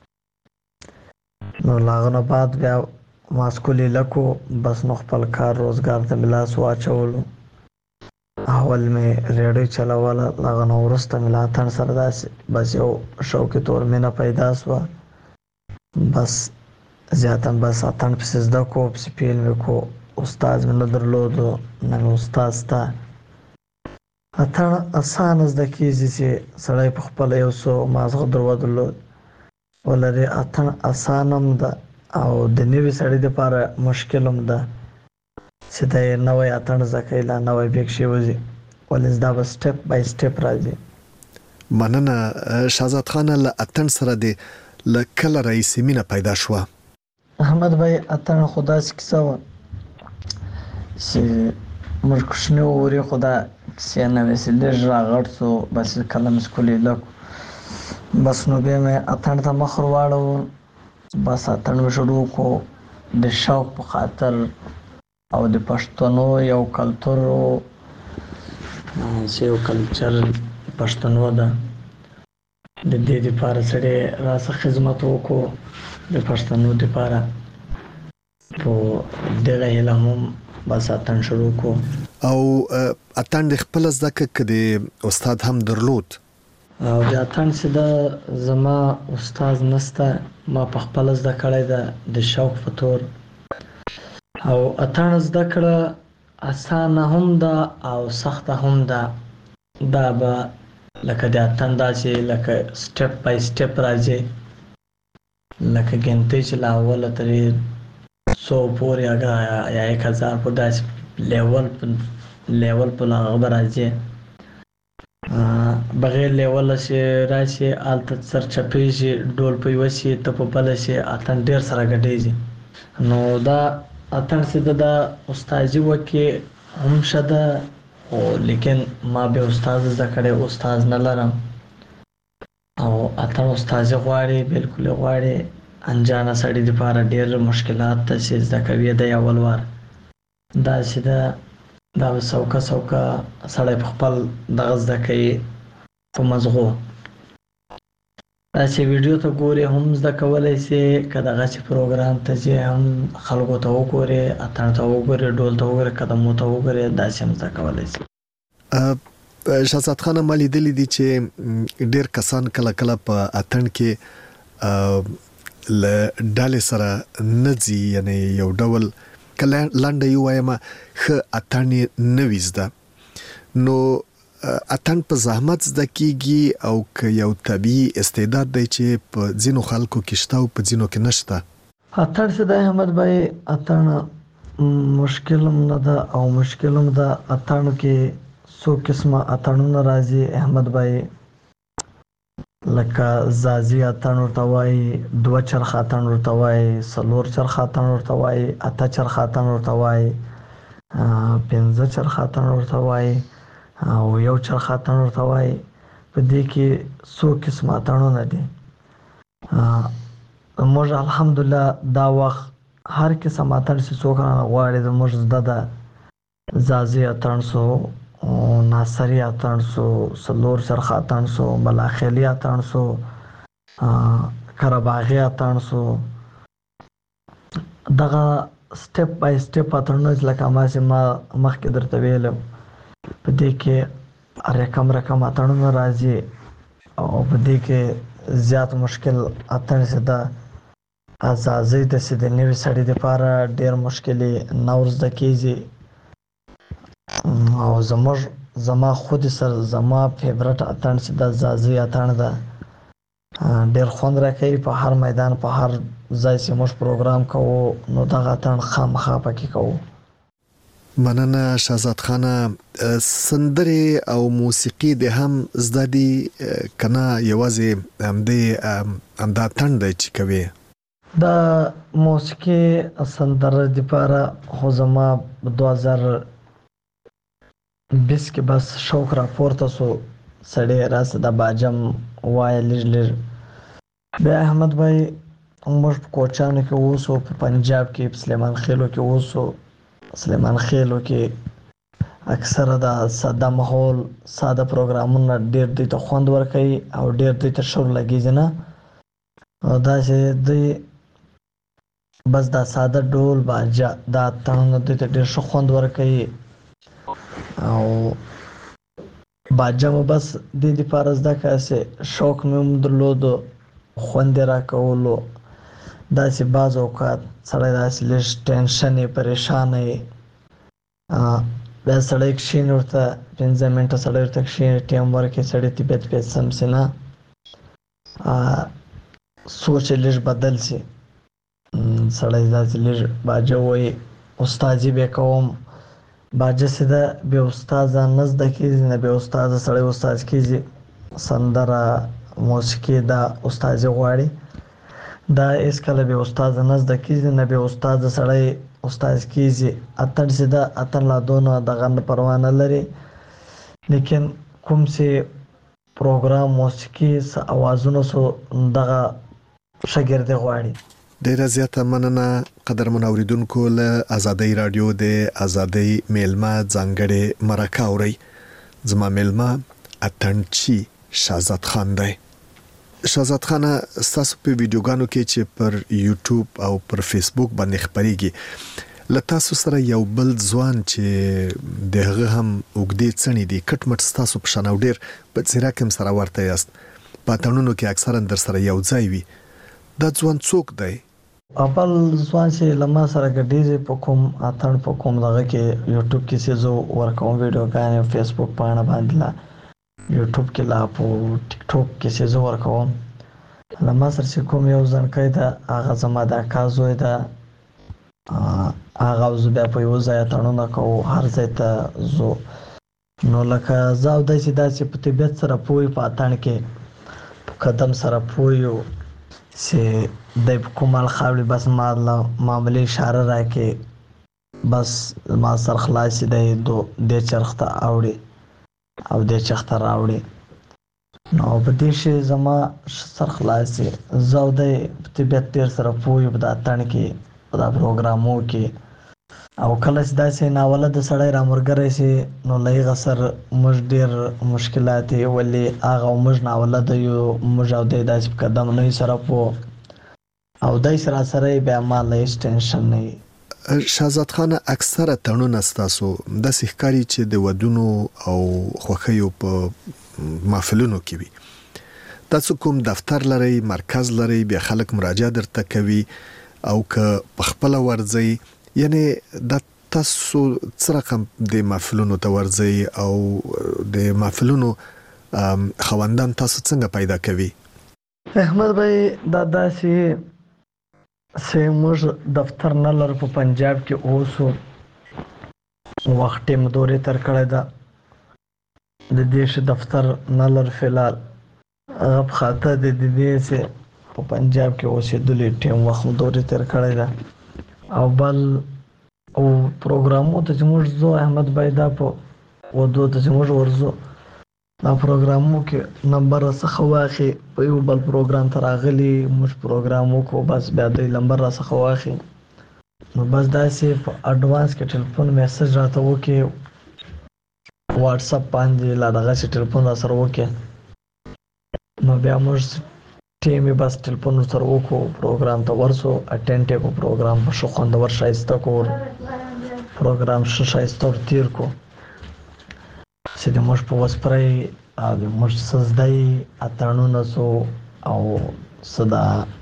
نو د هغه نه بعد بیا ما سکول یې لکو، بس نو خپل کار روزګار ته مې لاس واچولو. اول مې ریډیو چلوله، د هغه نه وروسته مې له اتڼ سره داسې بس یو شوقي طور مینه پیدا سوه، بس زیاتا بس اتڼ پسې زده کو، پسې پیل مې کو. استاد مې نه درلودو، نه مې استاد سته. اتڼ اسانه زده کېږي چې سړی په خپله یو څو مازغه درلود ولري. اتڼ اسانه هم ده او د نوي سړي دپاره مشکل هم ده چې دی نوی اتڼ زده کوي، لا نوی بیک شی وځي، ولې دا به سټپ بای سټپ راځي. مننه شهزاد خان، له اتڼ سره د له کله راهیسې مینه پیدا شوه؟ احمد بھائی اتڼ خو داسې کیسه وه چې موږ کوچني وورې خو دا کیسې نه وې چې لږ راغټ سو، بس کله مې سکول یې لکو، بس نو بیا مې اتڼ ته مخ ور واړو، بس اتڼ مې شروع کړو د شوق په خاطر او د پښتنو یو کلتور سیو کلچر پښتنو ده د دې لپاره سره راځه خدمت وکړو د پښتنو لپاره په دغه علم بس اتن شروع کو او اتن د خپل ځکه کدي استاد هم درلود او د اتن چې د زما استاد نسته ما په خپل زده کړی د شوق فطور او اتن زده کړه اسانه هم ده او سخته هم ده دا به لکه د اتن داسې لکه سټپ بای سټپ راځي لکه ګنتې چې لا اوله ترې 100 پورې یا 1000 په داسې لیول په هغه راځي بغیر لیول شي راشي الته سر چپېږي ډول په وسی ته په بل شي اتن ډیر سره ګډېږي نو دا اتن سید دا استادي وکي هم شده او لیکن ما به استاد زکړې استاد نه لرم او اتن استاد غواړي بالکل غواړي انجانه سړی د لپاره ډیر مشکلات ته چې زکوي د اول وار دا سیده دا سوکا سړی په خپل دغه زکې په مزغو دا چې ویډیو ته ګوري هم زده کولای شي کداغه چې پروګرام ته چې هم خلکو ته وګوري اتن ته وګوري ډول ته وګوري قدمو ته وګوري دا چې هم زده کولای شي شهزاد خان مالي دلی دي چې ډیر کسان کله په اتن کې ل ډالې سره نځي یعنی یو ډول کله لاندې یو وایم خ اتن نويزده نو اتن په زحمت زده کیږي او که یو طبيعي استعداد دی چې په ځینو خلکو کې شته او په ځینو کې نشته اتن څه د احمد بھائی اتن مشکلم نه ده او مشکلم ده اتن کې څو قسمه اتنونه راځي احمد بھائی لکه زازي اتن ورته وایي 2 چرخ اتن ورته وایي 4 چرخ اتن ورته وایي 8 چرخ اتن ورته وایي 15 چرخ اتن ورته وایي او 1 چرخ اتن ورته وایي په دې کې څو قسمه اتنونه دي موږ الحمدلله دا وخت هر قسم اتن چې څوک غواړي د موږ زده ده زازي اتن سو ناصری اتن سو 4 چرخ اتن سو بلاخیلی اتن سو کرباغی اتن سو دغه سټپ بای سټپ اتنونه لکه ما چې ما مخکې درته ویلم په دې کې رقم اتنونه راځي او په دې کې زیات مشکل اتن څه ده ازازي د سید نوې سړی د لپاره ډیر مشکلي نورز د کیږي او زما خود سر زما فیورټ اتن چې د زازي اتن ده ډیر خوند راکوي په هر میدان په هر ځای چې موږ پروګرام کوو نو دغه اتن خامخا پکې کوو مننه شهزاد خان سندري او موسیقي د هم زدادي کنا یوازې همدا تند چې کوي دا موسیقي سندره د لپاره خو زما 2020 کې بس شوق را پورته سو سړی راس د باجم وای لږ بیا احمد بھائی موږ کوچانو کې ووسو په پنجاب کې سلیمان خېلو کې ووسو سلیمان خېلو کې اکثره د ساده ماحول ساده پروګرامونه ډېر د خوند ورکوي او ډېر د تشور لګیږي نه دا چې د بس دا ساده ډول باجا دا تنه د ډېر شو خوند ورکوي او باجم بس د دې فارز دا کاسه شوق مې درلود خوند را کولو دا چې باز اوقات سړی داسې لږ ټینشن پریشان بیا سړی کښین ورته 15 منټه سړی ورته کښین ټیم ورکې سړی طبیعت په سم سینا سوچ لږ بدل سي سړی داسې لږ باجه وای استادي به کوم باجه سده به استاد نزد کېږي نه به استاد سړی استاد کېږي سندره موسیقي دا استاد غواړي دا اس کله به استاد نزد کېږي نه به استاد سړی استاد کېږي اتن سده اتن لا دونه دغه پروا نه لري لیکن کوم سي پروګرام موسیقي اوازونو سو دغه شاګرد غواړي ډیره زیاته مننه قدرمن اوریدونکو له آزادۍ رادیو د آزادۍ میلمه ځانګړي مرکه اوري زما ملما اتنچی شهزاد خان دی. شهزاد خان تاسو په ویډیوګانو کې چې پر یوټیوب او پر فیسبوک باندې خبريږي له تاسو سره یو بل ځوان چې دغه هم وګدې څنې دي کټ مټ تاسو په شان او ډیر په څیرا کوم سره ورته یاست پاتانونو کې اکثرا در سره یو ځای وي دا ځوان څوک دی؟ اول ځوان چې لمه سره ګډیږي په کوم اتن په کوم دغه کې یوټیوب کې چې زه ورکوم ویډیوګانې فیسبوک باندې باندې لا یوټیوب کې لا په ټیک ټاک کې چې زه ورکوم لمه سره چې کوم یو ځان کوي دا هغه زما د کازوي دا هغه زه بیا په یو ځای اتنونه کوو هر ځای ته زه نو لکه زه او داسې په طبیعت سره پوهې په اتن کې په قدم سره پوهې چې د کومال خاوري بس ما معاملې اشاره راکې بس ما سر خلاص دی د چرخته اوړي او د چرخته راوړي نو په دې شي زما سر خلاص زو د طبيعت ډیر سره پوي په داتن کې په دا پروګرامو کې او کله چې داسې ناوله د سړی رامرګرې شي نو لای غسر مش ډیر مشکلات ولې هغه مش ناوله د یو مش او د داسې قدم نه سره پو او دای سره بیا ما لایس ټینشن نه. شهزاد خان اکثره تړونونه ستاسو د سحکاري چې د ودونو او خوخیو په محفلونو کې وي تاسو کوم دفتر لري مرکز لري بیا خلک مراجعه درته کوي او که په خپل ورځي یعنی د تاسو څرقم د محفلونو ته ورځي او د محفلونو خوندان تاسو څنګه پیدا کوي؟ احمد بھائی داسې موږ دفتر نه لرو په پنجاب کې اوسو وخت ټیم دورې تر کړی دا د دیش دفتر نه لرو فلال غب خاطر د دې چې په پنجاب کې اوسېدلې ټیم وخت دورې تر کړی دا او بل او پروګرامو ته موږ زو احمد بھائی دا په ودو ته موږ ورزو دا پروګرامو کې نمبر څخه واخی په یو بل پروګرام تر اغلی موږ پروګرامو کو بس بیا د نمبر څخه واخی نو بس دا سي په اډوانس کې ټلیفون میسج راته وکي واتس اپ باندې لا دغه ټلیفون سره وکي نو بیا موږ ټیم بس ټلیفون سره وکړو پروګرام ته ورسو اټینډ کو پروګرام په شو خوندور شایسته کو پروګرام شایسته تیر کو چې د موږ په وسپرای او د موږ سزدای اتانونه سو او صدا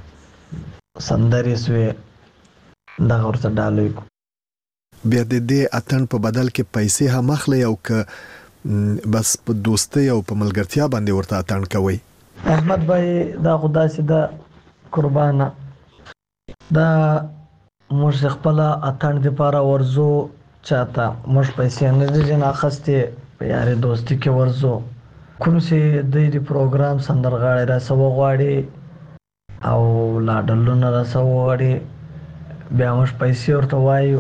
سندري سوې دا ورته ډالوي بیا د دې اتن په بدل کې پیسې هم اخلي او که بس په دوستي او په ملګرتیا باندې ورته اتن کوي؟ احمد بھائی دا خدا سي دا قربانه دا موږ خپل اتن لپاره ورزو چاته موږ پیسې نه دي نه اخستې په یاري دوستي کې ورزو کوم سي د دې پروګرام سندرغاړي را سو غواړي او لاډلونه را سو غواړي بیا موږ پیسې ورته وایو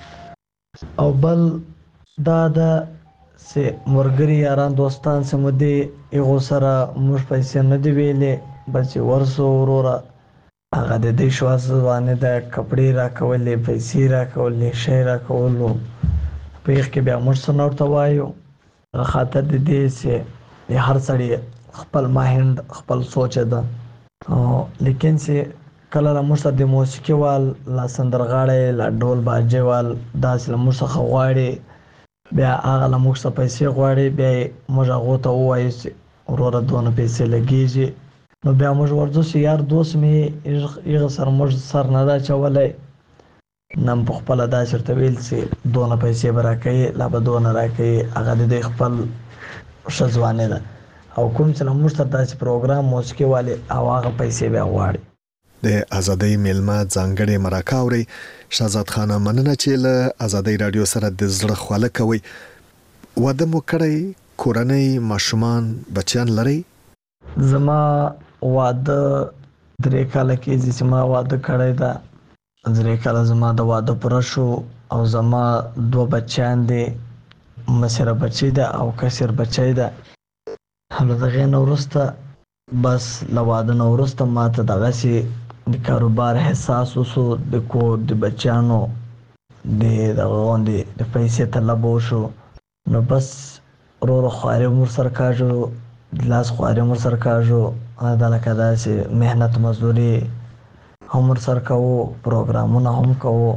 او بل دا سي مرګري یاران دوستان سمدي یو سره موږ پیسې نه دی ویلې بس ورسو وروره هغه د دې شواز باندې د کپڑے را کولې پیسې را کولې شی را کولو په کې بیا موږ سره ورته وایو خاطر دې سي هر سړی خپل ماهند خپل سوچ ده لیکن سي کله موږ د موسیقي وال لا سندرغاړي لا ډول باجه وال داس موږ څخه غواړي بیا هغه موږ څخه پیسې غواړي بیا موږ هغه ته وایو چې وروره دونه پیسې لګیږي نو بیا موږ ورځو چې یار دوست می یغه سر موږ سر نه دا چولای نن په خپل دا چرته ویل چې دونه پیسې برکې لا به دونه راکې هغه د خپل شزوانه ده او کوم چې موږ ته داسې پروګرام موسیقي والے او هغه پیسې بیا غواړي. د ازادۍ میلمه ځانګړي مرکه اوري شهزاد خان مننه چې له ازادۍ رادیو سره د زړه خواله کوي. واده مو کړی کورنۍ ماشومان بچیان لري؟ زما واده 3 کال کې چې ما واده کړی دا 3 کال زما د واده پر شو او زما 2 بچیان دي مشره بچی ده او کثیر بچی ده هله دغه نورسته بس لواده نورسته ماته دغه سي د کاروبار حساس وسو د کو د بچانو د غوندې د پیسې طلب وشو نو بس رو خواري مر سر کاجو لاس خواري مر سر کاجو دا لکه داسې مهنت مزدوري هم سر کوو پروګرامونه هم کوو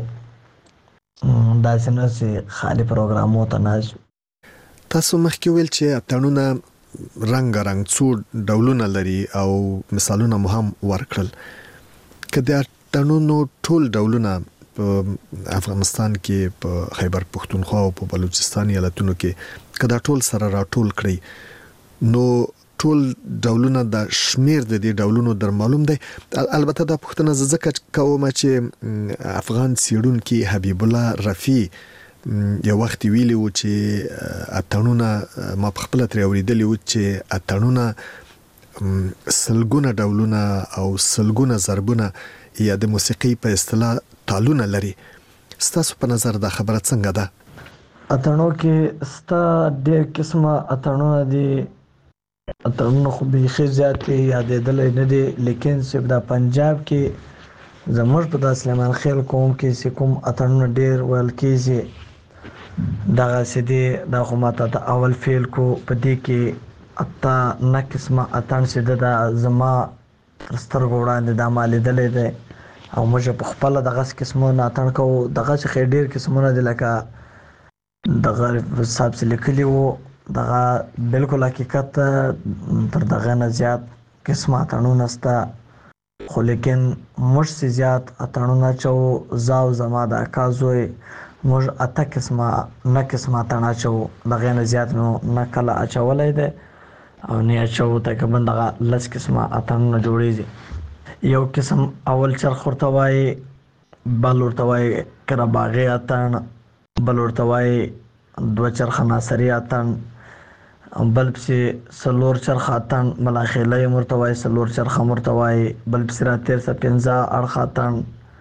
داسې نه چې خالي پروګرامو ته ناز تاسو مخکې ویل چې اتڼونه رنگ څو ډولونه لري او مثالونه مو هم ورکړل که د اتڼونو ټول ډولونه په افغانستان کې په خیبر پښتونخوا او په بلوچستان ایالتونو کې کدا ټول سره راټول کړی نو ټول ډولونه د شمیر د دې ډولونو در معلوم دی. البته دا پوښتنه ځکه کوم چې افغان سیړونکي حبیب الله رفیع یو وخت ویلی و چې اتڼونه ما په خپل تر اوریدلی و چې اتڼونه سلګونه ډولونه او سلګونه ضربونه یا د موسیقي په اصطلاح تالونه لري. ستاسو په نظر دا خبره څنګه ده؟ اتڼو کې ستا ډېر قسمه اتڼونه دي. اتڼونه خو بیخي زیات یادېدلی نه دي، لیکن صرف دا پنجاب کې زموږ په دا سلیمان خیل قوم کې چې کوم اتڼونه ډېر ویل کېږي دغسې دي. دا خو ماته د اول فیل کو په دې کې اته نه قسمه اتڼ چې ده دا زما تر سترګو وړاندې دا ما لیدلی دی او موږ په خپله دغسې قسمونه اتڼ کوو. دغسې خو ډېر قسمونه دي لکه دغه صاحب چې لیکلي وو دغه بالکل حقیقت تر دغه نه زیات قسمه اتڼونه شته، خو لیکن موږ چې زیات اتڼونه اچوو زه او زما د اکا زوی موږ اته قسمه نه قسمه اتڼ اچوو، دغې نه زیات مو نه کله اچولی دی او نه اچوو. تقریبا دغه 10 قسمه اتڼونه جوړیږي. یو قسم اول چرخ ورته وایي، بل ورته وایي کرباغي اتڼ، بل ورته وایي 2 چرخه ناصري اتڼ، بل پسې 4 چرخه اتڼ ملاخیله یې ورته وایي، 4 چرخه ورته وایي، بل پسې راتېر څه 15 اړخه اتڼ،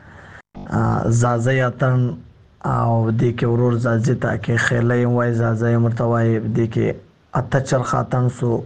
زازی اتڼ او دې کې ورور زازي ته کې خیله یې وایي، زازی یې ورته وایي. دې کې 8 چرخه اتڼ سو،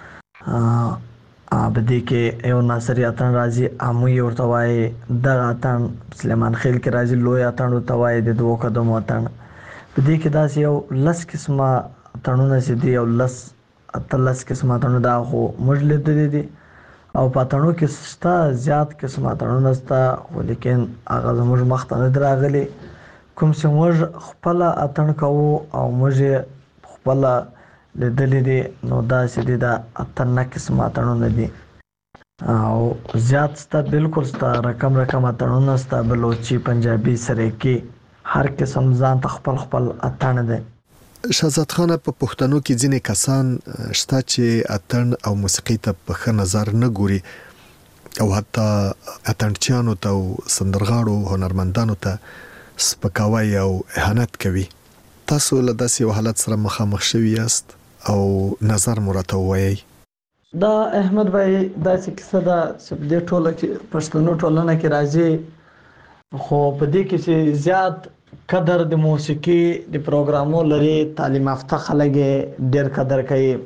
په دې کې یو ناصري اتڼ راځي امو یې ورته وایي. دغه اتڼ سلیمان خیل کې راځي لوی اتڼ ورته وایي د 2 قدمو اتڼ. په دې کې داسې یو 10 قسمه اتڼونه چې دي، یو 10 قسمه اتڼونه دا خو موږ لیدلي دي او په اتڼو کې شته زیات قسمه اتڼونه شته، خو لیکن هغه زموږ مخ ته نه دي راغلي. کوم چې موږ خپله اتڼ کوو او موږ یې خپله لیدلي دي نو داسې دي دا 8 قسمه اتڼونه دي او زیات شته، بالکل شته، رقم اتڼونه شته، بلوچي، پنجابي، سریکي، هر قسم ځان ته خپل خپل اتڼ دی. شهزاد خان په پښتنو کې ځینې کسان شته چې اتڼ او موسیقي ته په ښه نظر نه ګوري او حتی اتڼچیانو ته او سندرغاړو هنرمندانو ته سپکاوی او اهانت کوي. تاسو له داسې یو حالت سره مخامخ شوي یاست او نظر مو راته ووایئ؟ دا احمد بھائی داسې کیسه ده چې په دې ټوله کې پښتنو ټولنه کې راځي، خو په دې کې چې زیات قدر د موسیقي د پروګرامو لري، تعلیم یافته خلک ډېر قدر کوي،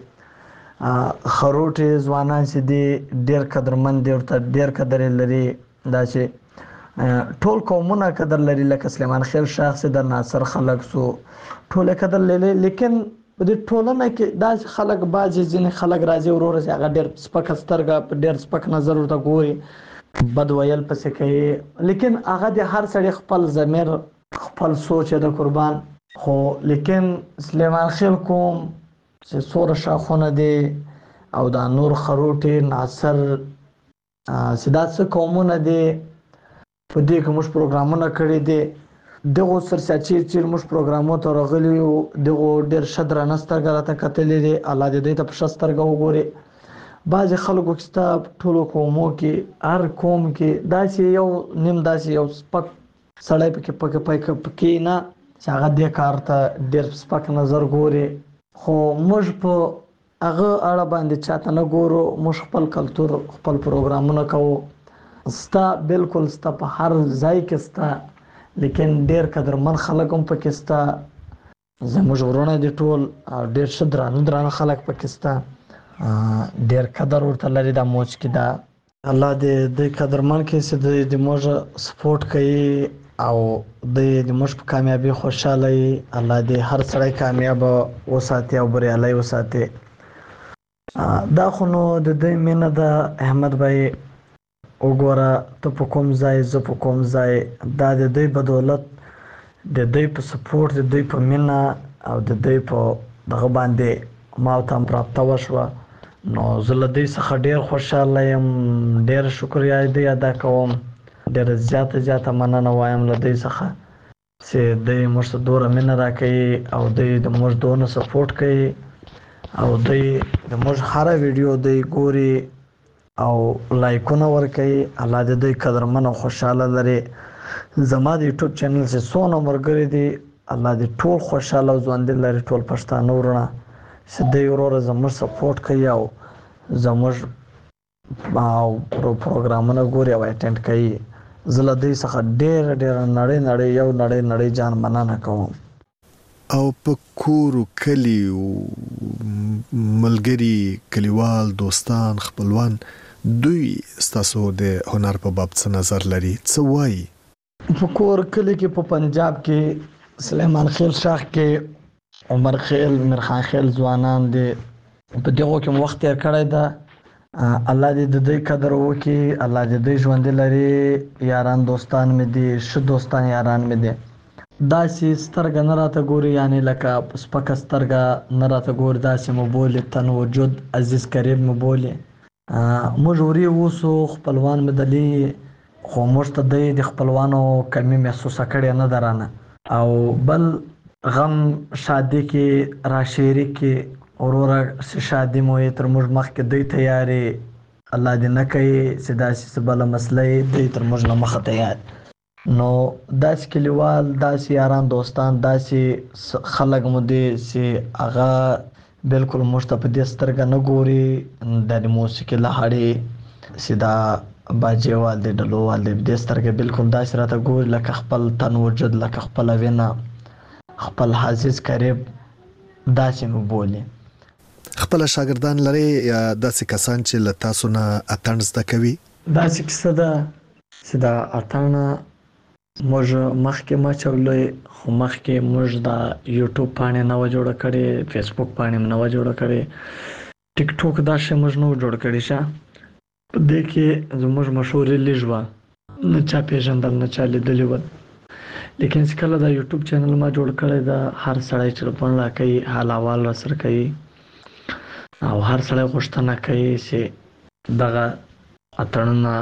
خروټې ځوانان چې دي ډېر قدرمند دي، ورته ډېر قدر لري. دا چې ټول قومونه قدر لري، لکه سلیمان خیل شاخ د ناصر خلک سو ټول قدر لري. لیکن په دې ټولنه کې داسې خلک بعضې ځینې خلک راځي ورور چې هغه ډېر سپکه سترګه په ډېر سپک نظر ورته ګوري، بد ویل پسې کوي، لیکن هغه د هر سړي خپل ضمیر خپل سوچ د قربان. خو لیکن سلیمان خیل قوم چې څومره شاخونه دي او دا نور خروټې ناصر چې دا څه قومونه دي په دې کې موږ پروګرامونه کړي دي. دغه سرساچي چې موږ پروګرامو ته راغلي یو دغه ډېر ښه درنه سترګه راته کتلې دي، الله دې دوی ته په ښه سترګه وګوري. بعضې خلکو کې ستا په ټولو قومو کې هر قوم کې داسې یو نیم داسې یو سپک سړی پکې نه چې هغه دې کار ته ډېر سپک نظر ګوري. خو موږ په هغه اړه باندې چاته نه ګورو، موږ خپل کلتور خپل پروګرامونه کوو. ستا بالکل ستا په هر ځای کې ستا، لیکن ډېر قدرمن خلک هم پکې ستا، زموږ ورونه دي ټول ډېر ښه درانه خلک پکې ستا، ډېر قدر ورته لري دا موج کې. دا الله دې قدرمن کې چې د موږ سپورټ کوي او د موږ په کامیابی خوشاله الله دې هر سړی کامیاب وساتي او بریالي وساتي. دا خو نو د دې مینه د احمد بھائی وګوره ته په کوم ځای زه په کوم ځای دا د دې بدولت د دې په سپورټ د دې په مینه او د دې په دغه باندې ما ته هم رابطه وشوه. نو زه له دې څخه ډېر خوشحاله یم، ډېر شکریه دې ادا کوم، ډېر زیاته مننه وایم له دې څخه چې دوی موږ ته دومره مینه راکوي او دوی د موږ دونه سپورټ کوي او دوی د موږ هره ویډیو دوی ګوري او لایکونه ورکوي. الله دې دوی قدرمن او خوشحاله لري. زما د یوټیوب چینل چې څونه ملګري دي الله دې ټول خوشحاله او ژوندي لري، ټول پښتانه وروڼه چې دوی وروره زموږ سپورټ کوي او زموږ پروګرامونه ګوري او اټینډ کوي. زه له دوی څخه ډېر نړۍ یو نړۍ جان مننه کوم. او په کور کلی ملګری کلیوال دوستان خپلوان دوی ستاسو د هنر په باب څه نظر لري، څه وایي؟ په کور کلی کې په پنجاب کې سلیمان خیل شاخ کې عمر خیل میرخان خیل ځوانان دي په دغه کې وخت تیر کړی ده. الله دې د دې قدر وکړي، الله دې دې ژوند لري. یاران دوستان مې دي، ش دوستان یاران مې دي. داسې سترګه نه راته ګوري، یعنی لکه سپکه سترګه نه راته ګوري، داسې مو بولي تن وجود عزیز قریب مو بولي. موږ وري اوسو خپلوان مې دلی خو موږ ته د خپلوانو کمی محسوسه کړې نه درانه. او بل غم شادي کې راشيري کې اوروره شادي مو تر موږ مخکې دی تیاری الله دې نه کوي چې داسې بل مسله دی تر موږ نه مخه تیار. نو داسې کلیوال داسې یاران دوستان داسې خلک مو دي چې هغه بالکل موږ ته په دې سترګه نه ګوري. د موسیقي لهړې چې دا باجوال دی ډلووال دی په دې سترګه بالکل داسې راته ګوري لکه خپل تن وجود، لکه خپله وینه، خپل عزیز قریب داسې مو بولي. خپل شاګردان لري یا داسې کسان چې له تاسو نه اتڼ زده کوي؟ داسې کیسه ده چې دا اتڼ موږ مخکې ما چولې خو مخکې موږ دا یوټیوب باندې نو جوړ کړي، فیسبوک باندې نو جوړ کړي، ټیک ټاک دا شی موږ نو جوړ کړي شه. په دې کې زموږ مشهورې لږه نه چا پیژندل نه چا لیدلی و، لیکن چې کله دا یوټیوب چینل ما جوړ کړی دا هر سړی ټلیفون راکوي، حال احوال راسره کوي او هر سړی غوښتنه کوي چې دغه اتڼونه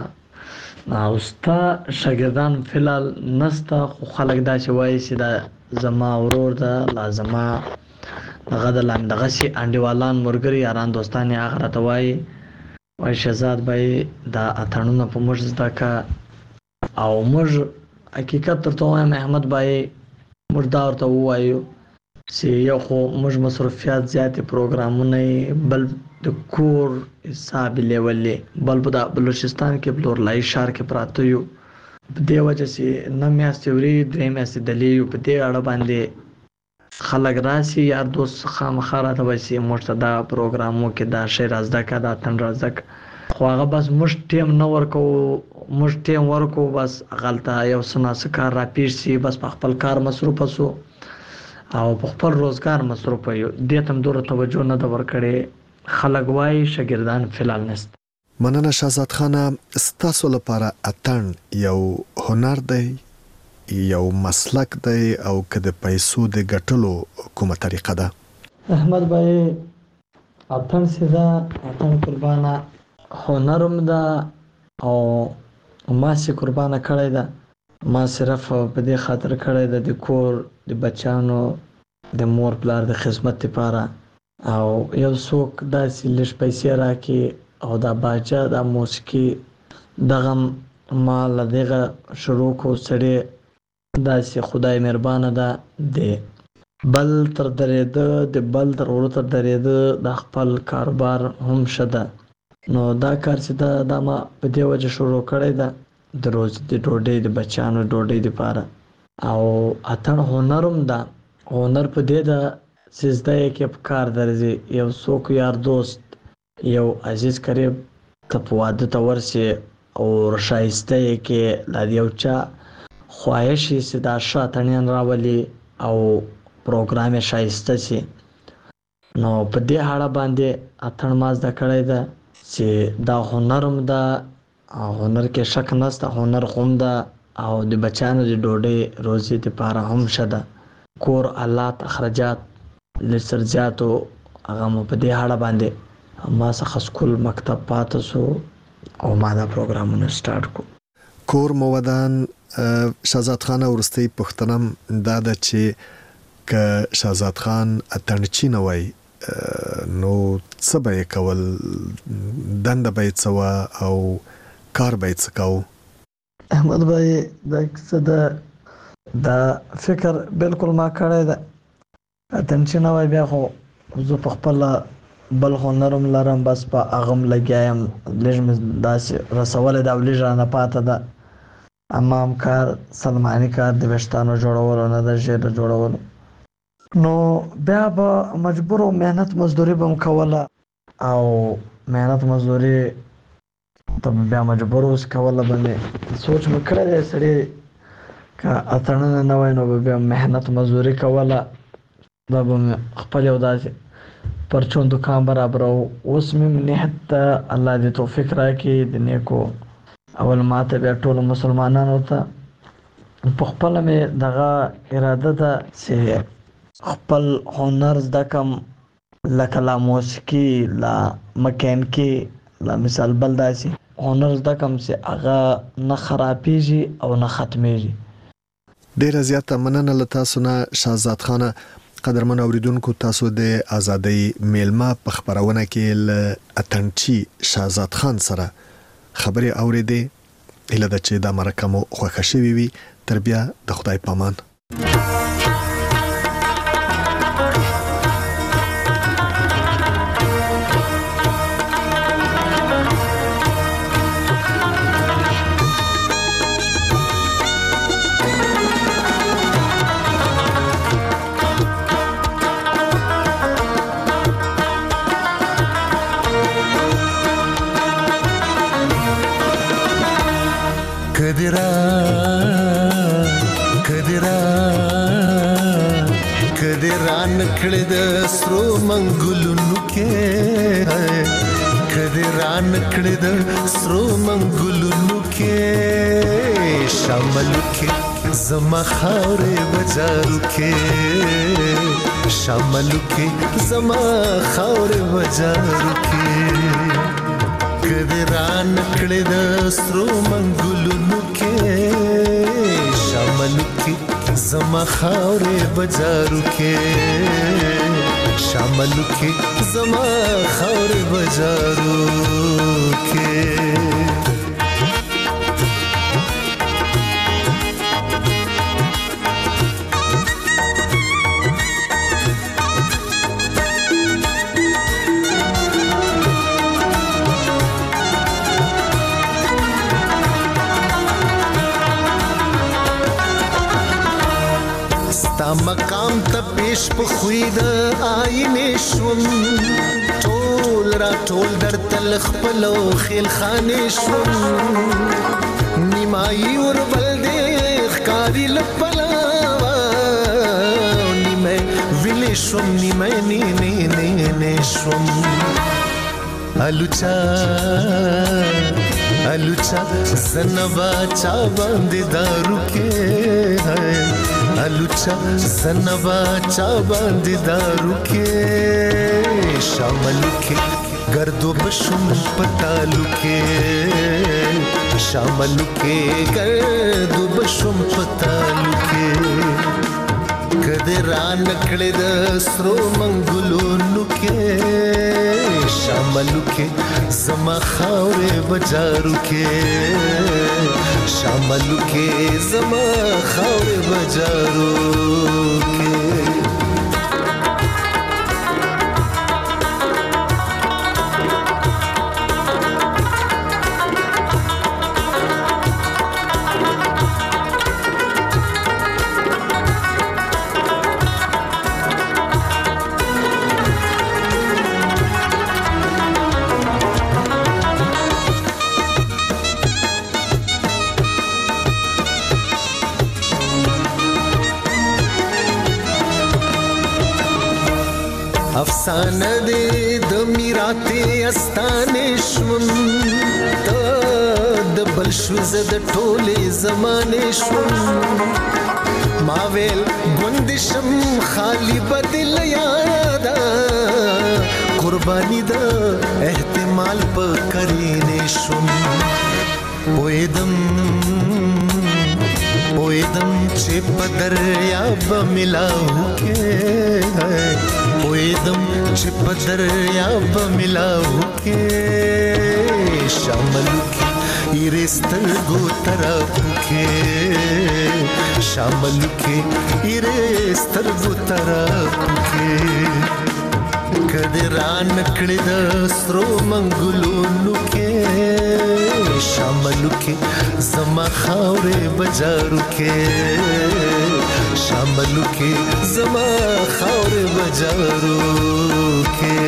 او ستا شاګردان فلال نسته خو خلک دا چې وایي چې دا زما ورور ده لازمه دغه د لاندغه سي انډیوالان مرګري یاران دوستان یې هغه راته وایي شهزاد بھائی دا اتڼونه په موږ زده کا او موږ حقیقت درته وایم احمد بھائی موږ دا ورته ووایو چې یو خو موږ مصروفیات زیاتې پروګرامونه بل د کور حساب لیولې بل په بلوچستان کې بلورلای شهر کې پراته یو په دې وجه چې نه میاشتې ورې درې میاشتې دلې یو په دې اړه باندې خلک راسي یار دوست خامخا راته وایي چې موږ ته دا پروګرامو کې دا شی رازده که دا اتڼ رازده که خو هغه بس موږ ټیم نه ورکوو موږ ټیم ورکوو بس هغلته یو څه ناڅه کار راپېښ شي بس په خپل کار مصروفه سو او په خپل روزګار مصروفه یو دې ته هم دومره توجه نه ده ورکړې خلک وایي شاګردان فلال نشته. مننه شهزاد خانه. ستاسو لپاره اتڼ یو هنر دی یو مسلک دی او که د پیسو د ګټلو کومه طریقه ده؟ احمد بھائی اتڼ سیده اتڼ قربانه هنرم ده او ما سي قربانه کړی ده ما صرف په دې خاطر کړی ده د کور د بچانو د مور پلار د خدمت لپاره او یو څوک داسې لږ پیسې راکړي او دا باجه دا موسیقي دغه ما له دغه شروع کو سړی داسې خدای مهربانه ده د بل تر درېده د بل تر ورو تر درېده د خپل کاروبار هم ښه ده نو دا کار چې ده دا ما په دې وجه شروع کړی ده د روز د ډوډۍ د بچیانو ډوډۍ دپاره او اتڼ هنرم ده هنر په دې ده چې زده یې کې په کار درځي یو څوک یار دوست یو عزیز قریب ته په واده ته ورسې او ښایسته یې کې لا د یو چا خواهش چې دا شاتنین راولي او پروګرام یې شایسته شي. نو په دې اړه باندې اتن ما زده کړی ده چې دا هنرم ده، هنر کې شک نشته، هنر خوم ده او د بچانو د ډوډۍ روزي لپاره هم ښه ده. کور آلات اخراجات لسر زیاتو هغه مو په دې اړه باندې ما څخه سکول مکتب پاتې سو او ما دا پروګرامونه سٹارټ کو. کور مودان شهزاد خان ورستی پښتنم دا د چې ک شهزاد خان اتنچی نه وای نو څه به کول، دند به څه او کار به څه کاو؟ احمد بھائی دا فکر بالکل ما کړی ده. اتنچی نه وای بیا خو زه په خپل بل هنرم لرم، بس په اغم لګیایم لږ مې داسې رسوله دا لږ رانه پاته ده. امام کار سلمانی کار د ویښتانو جوړولو نه د ژیړ جوړولو، نو بیا به مجبور و مهنت مزدوري به م کوله او مهنت مزدوري ته بیا مجبور اوس کوله. به مې سوچ مې کړی دی سړی که اتڼونه نه وای نو به بیا مهنت مزدوري کوله، دا به مې خپل یو داسې پرچون دکان برابرو. اوس مې نیت ته الله دې توفیق راکړي د نیکو. اول ماته بیا ټول مسلمانانو ته په خپل مې دغه اراده ده چې خپل هنر زده کم، لکه لا موسیقي، لا مکانیکي، لا مثال بل داسې هنر زده کم چې هغه نه خرابېږي او نه ختمېږي. ډیره زیاته مننه له تاسو نه شهزاد خان. قدرمن اوریدونکو، تاسو د ازادۍ میلمه په خبرونه کې له اتنچی شهزاد خان سره خبرې اوریدې. اله د چې دا مرکه مو خوښه شوې وي. تر بیا د خدای پامان. کدران کړه د سرو منګلونو کې، کدران کړه د سرو منګلونو کې، شامل کې زما خاورې بازارو کې، شامل کې زما خاورې بازارو کې، کدران کړه د سرو منګلونو کې، شامل کې زما خاورې بازارو کې، شامل کې زما خاورې بازارو کې. مقام ته پیش په خوې د آینې شوم، ټول را ټول در تل خپلو خیل خانې شوم، نیمایي وربل دې ښکاري له پلاوه، نیمه ویلې شوم نیمه نیمه شوم. الوچا الوچا زنبا چا باندې دارو کې، الوچا زنبا چا باندې دارو کې، شاملو کې گردو بشم پتالو کې، شاملو کې گردو بشم پتالو کې، کدران کړه د سرو منګلونو کې، شاملو کې زما خاورې بازارو کې، شاملو کې زما خاورې بازارو کې. افسانه دې د میراث استانه شوم د بل شو زه د ټولې زمانه شوم ما ویل ګوندشم خالی بدل یادا قربانی دا احتمال په کرینه شوم پویدم چې په دریاب ملاو کې پویدم چې په دریاب ملاو کې شامل کې ایرسترګو طرف کې شامل کې ایرسترګو طرف کې کده ران کړه د سترو منګلونو کې شامل کې زما خاورې بجارو کې شامل کې زما خاورې بجارو کې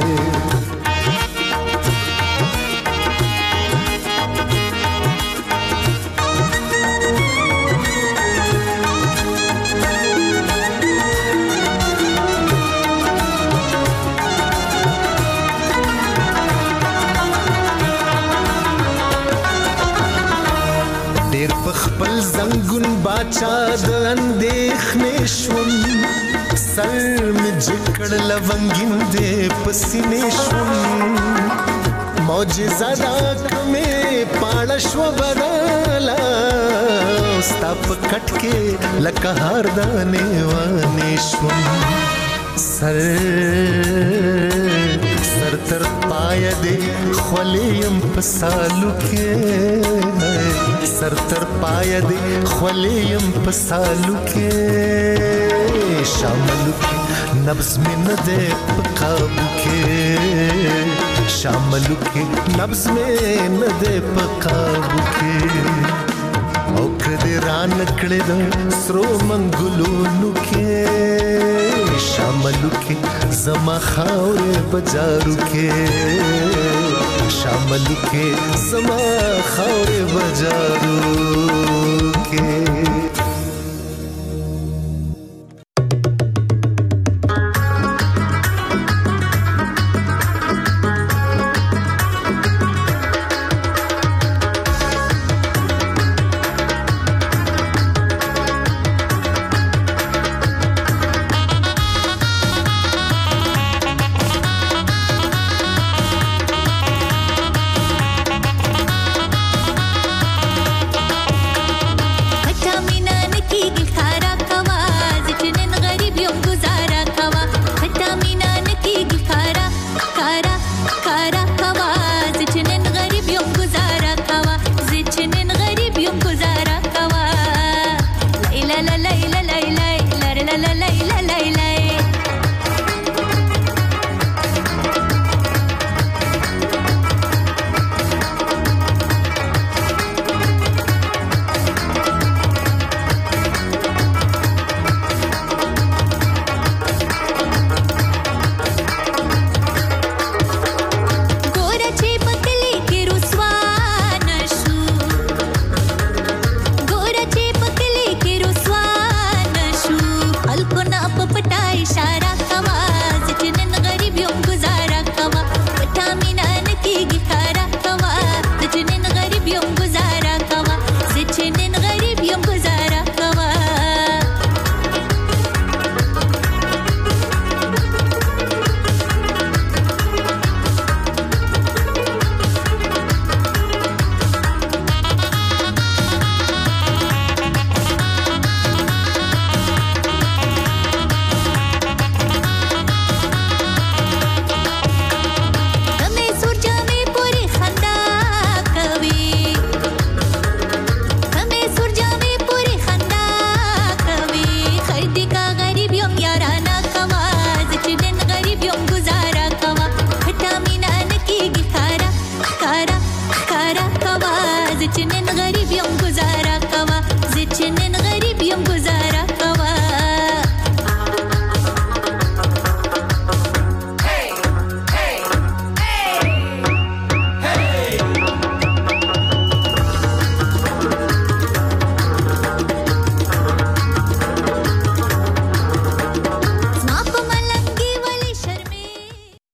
خپل زنګون باچا د اندېښنې شوم سر مې جکړ لونګین دې پسینې شوم معجزه دا کمې پاړه شو بدلا ستا په کټ کې لکه هار دانې وانې شوم سر تر پای دې خولیم په سالو کې سر تر پای دې خولیم په سالو کې شامل کې نبض مې نه دې په قابو کې شامل کې نبض مې نه دې په قابو کې او کدی ران کړه د سرو منګلونو کې شامل کې زما خاورې بجارو کې شامل کې زما خاورې بجارو کې Kara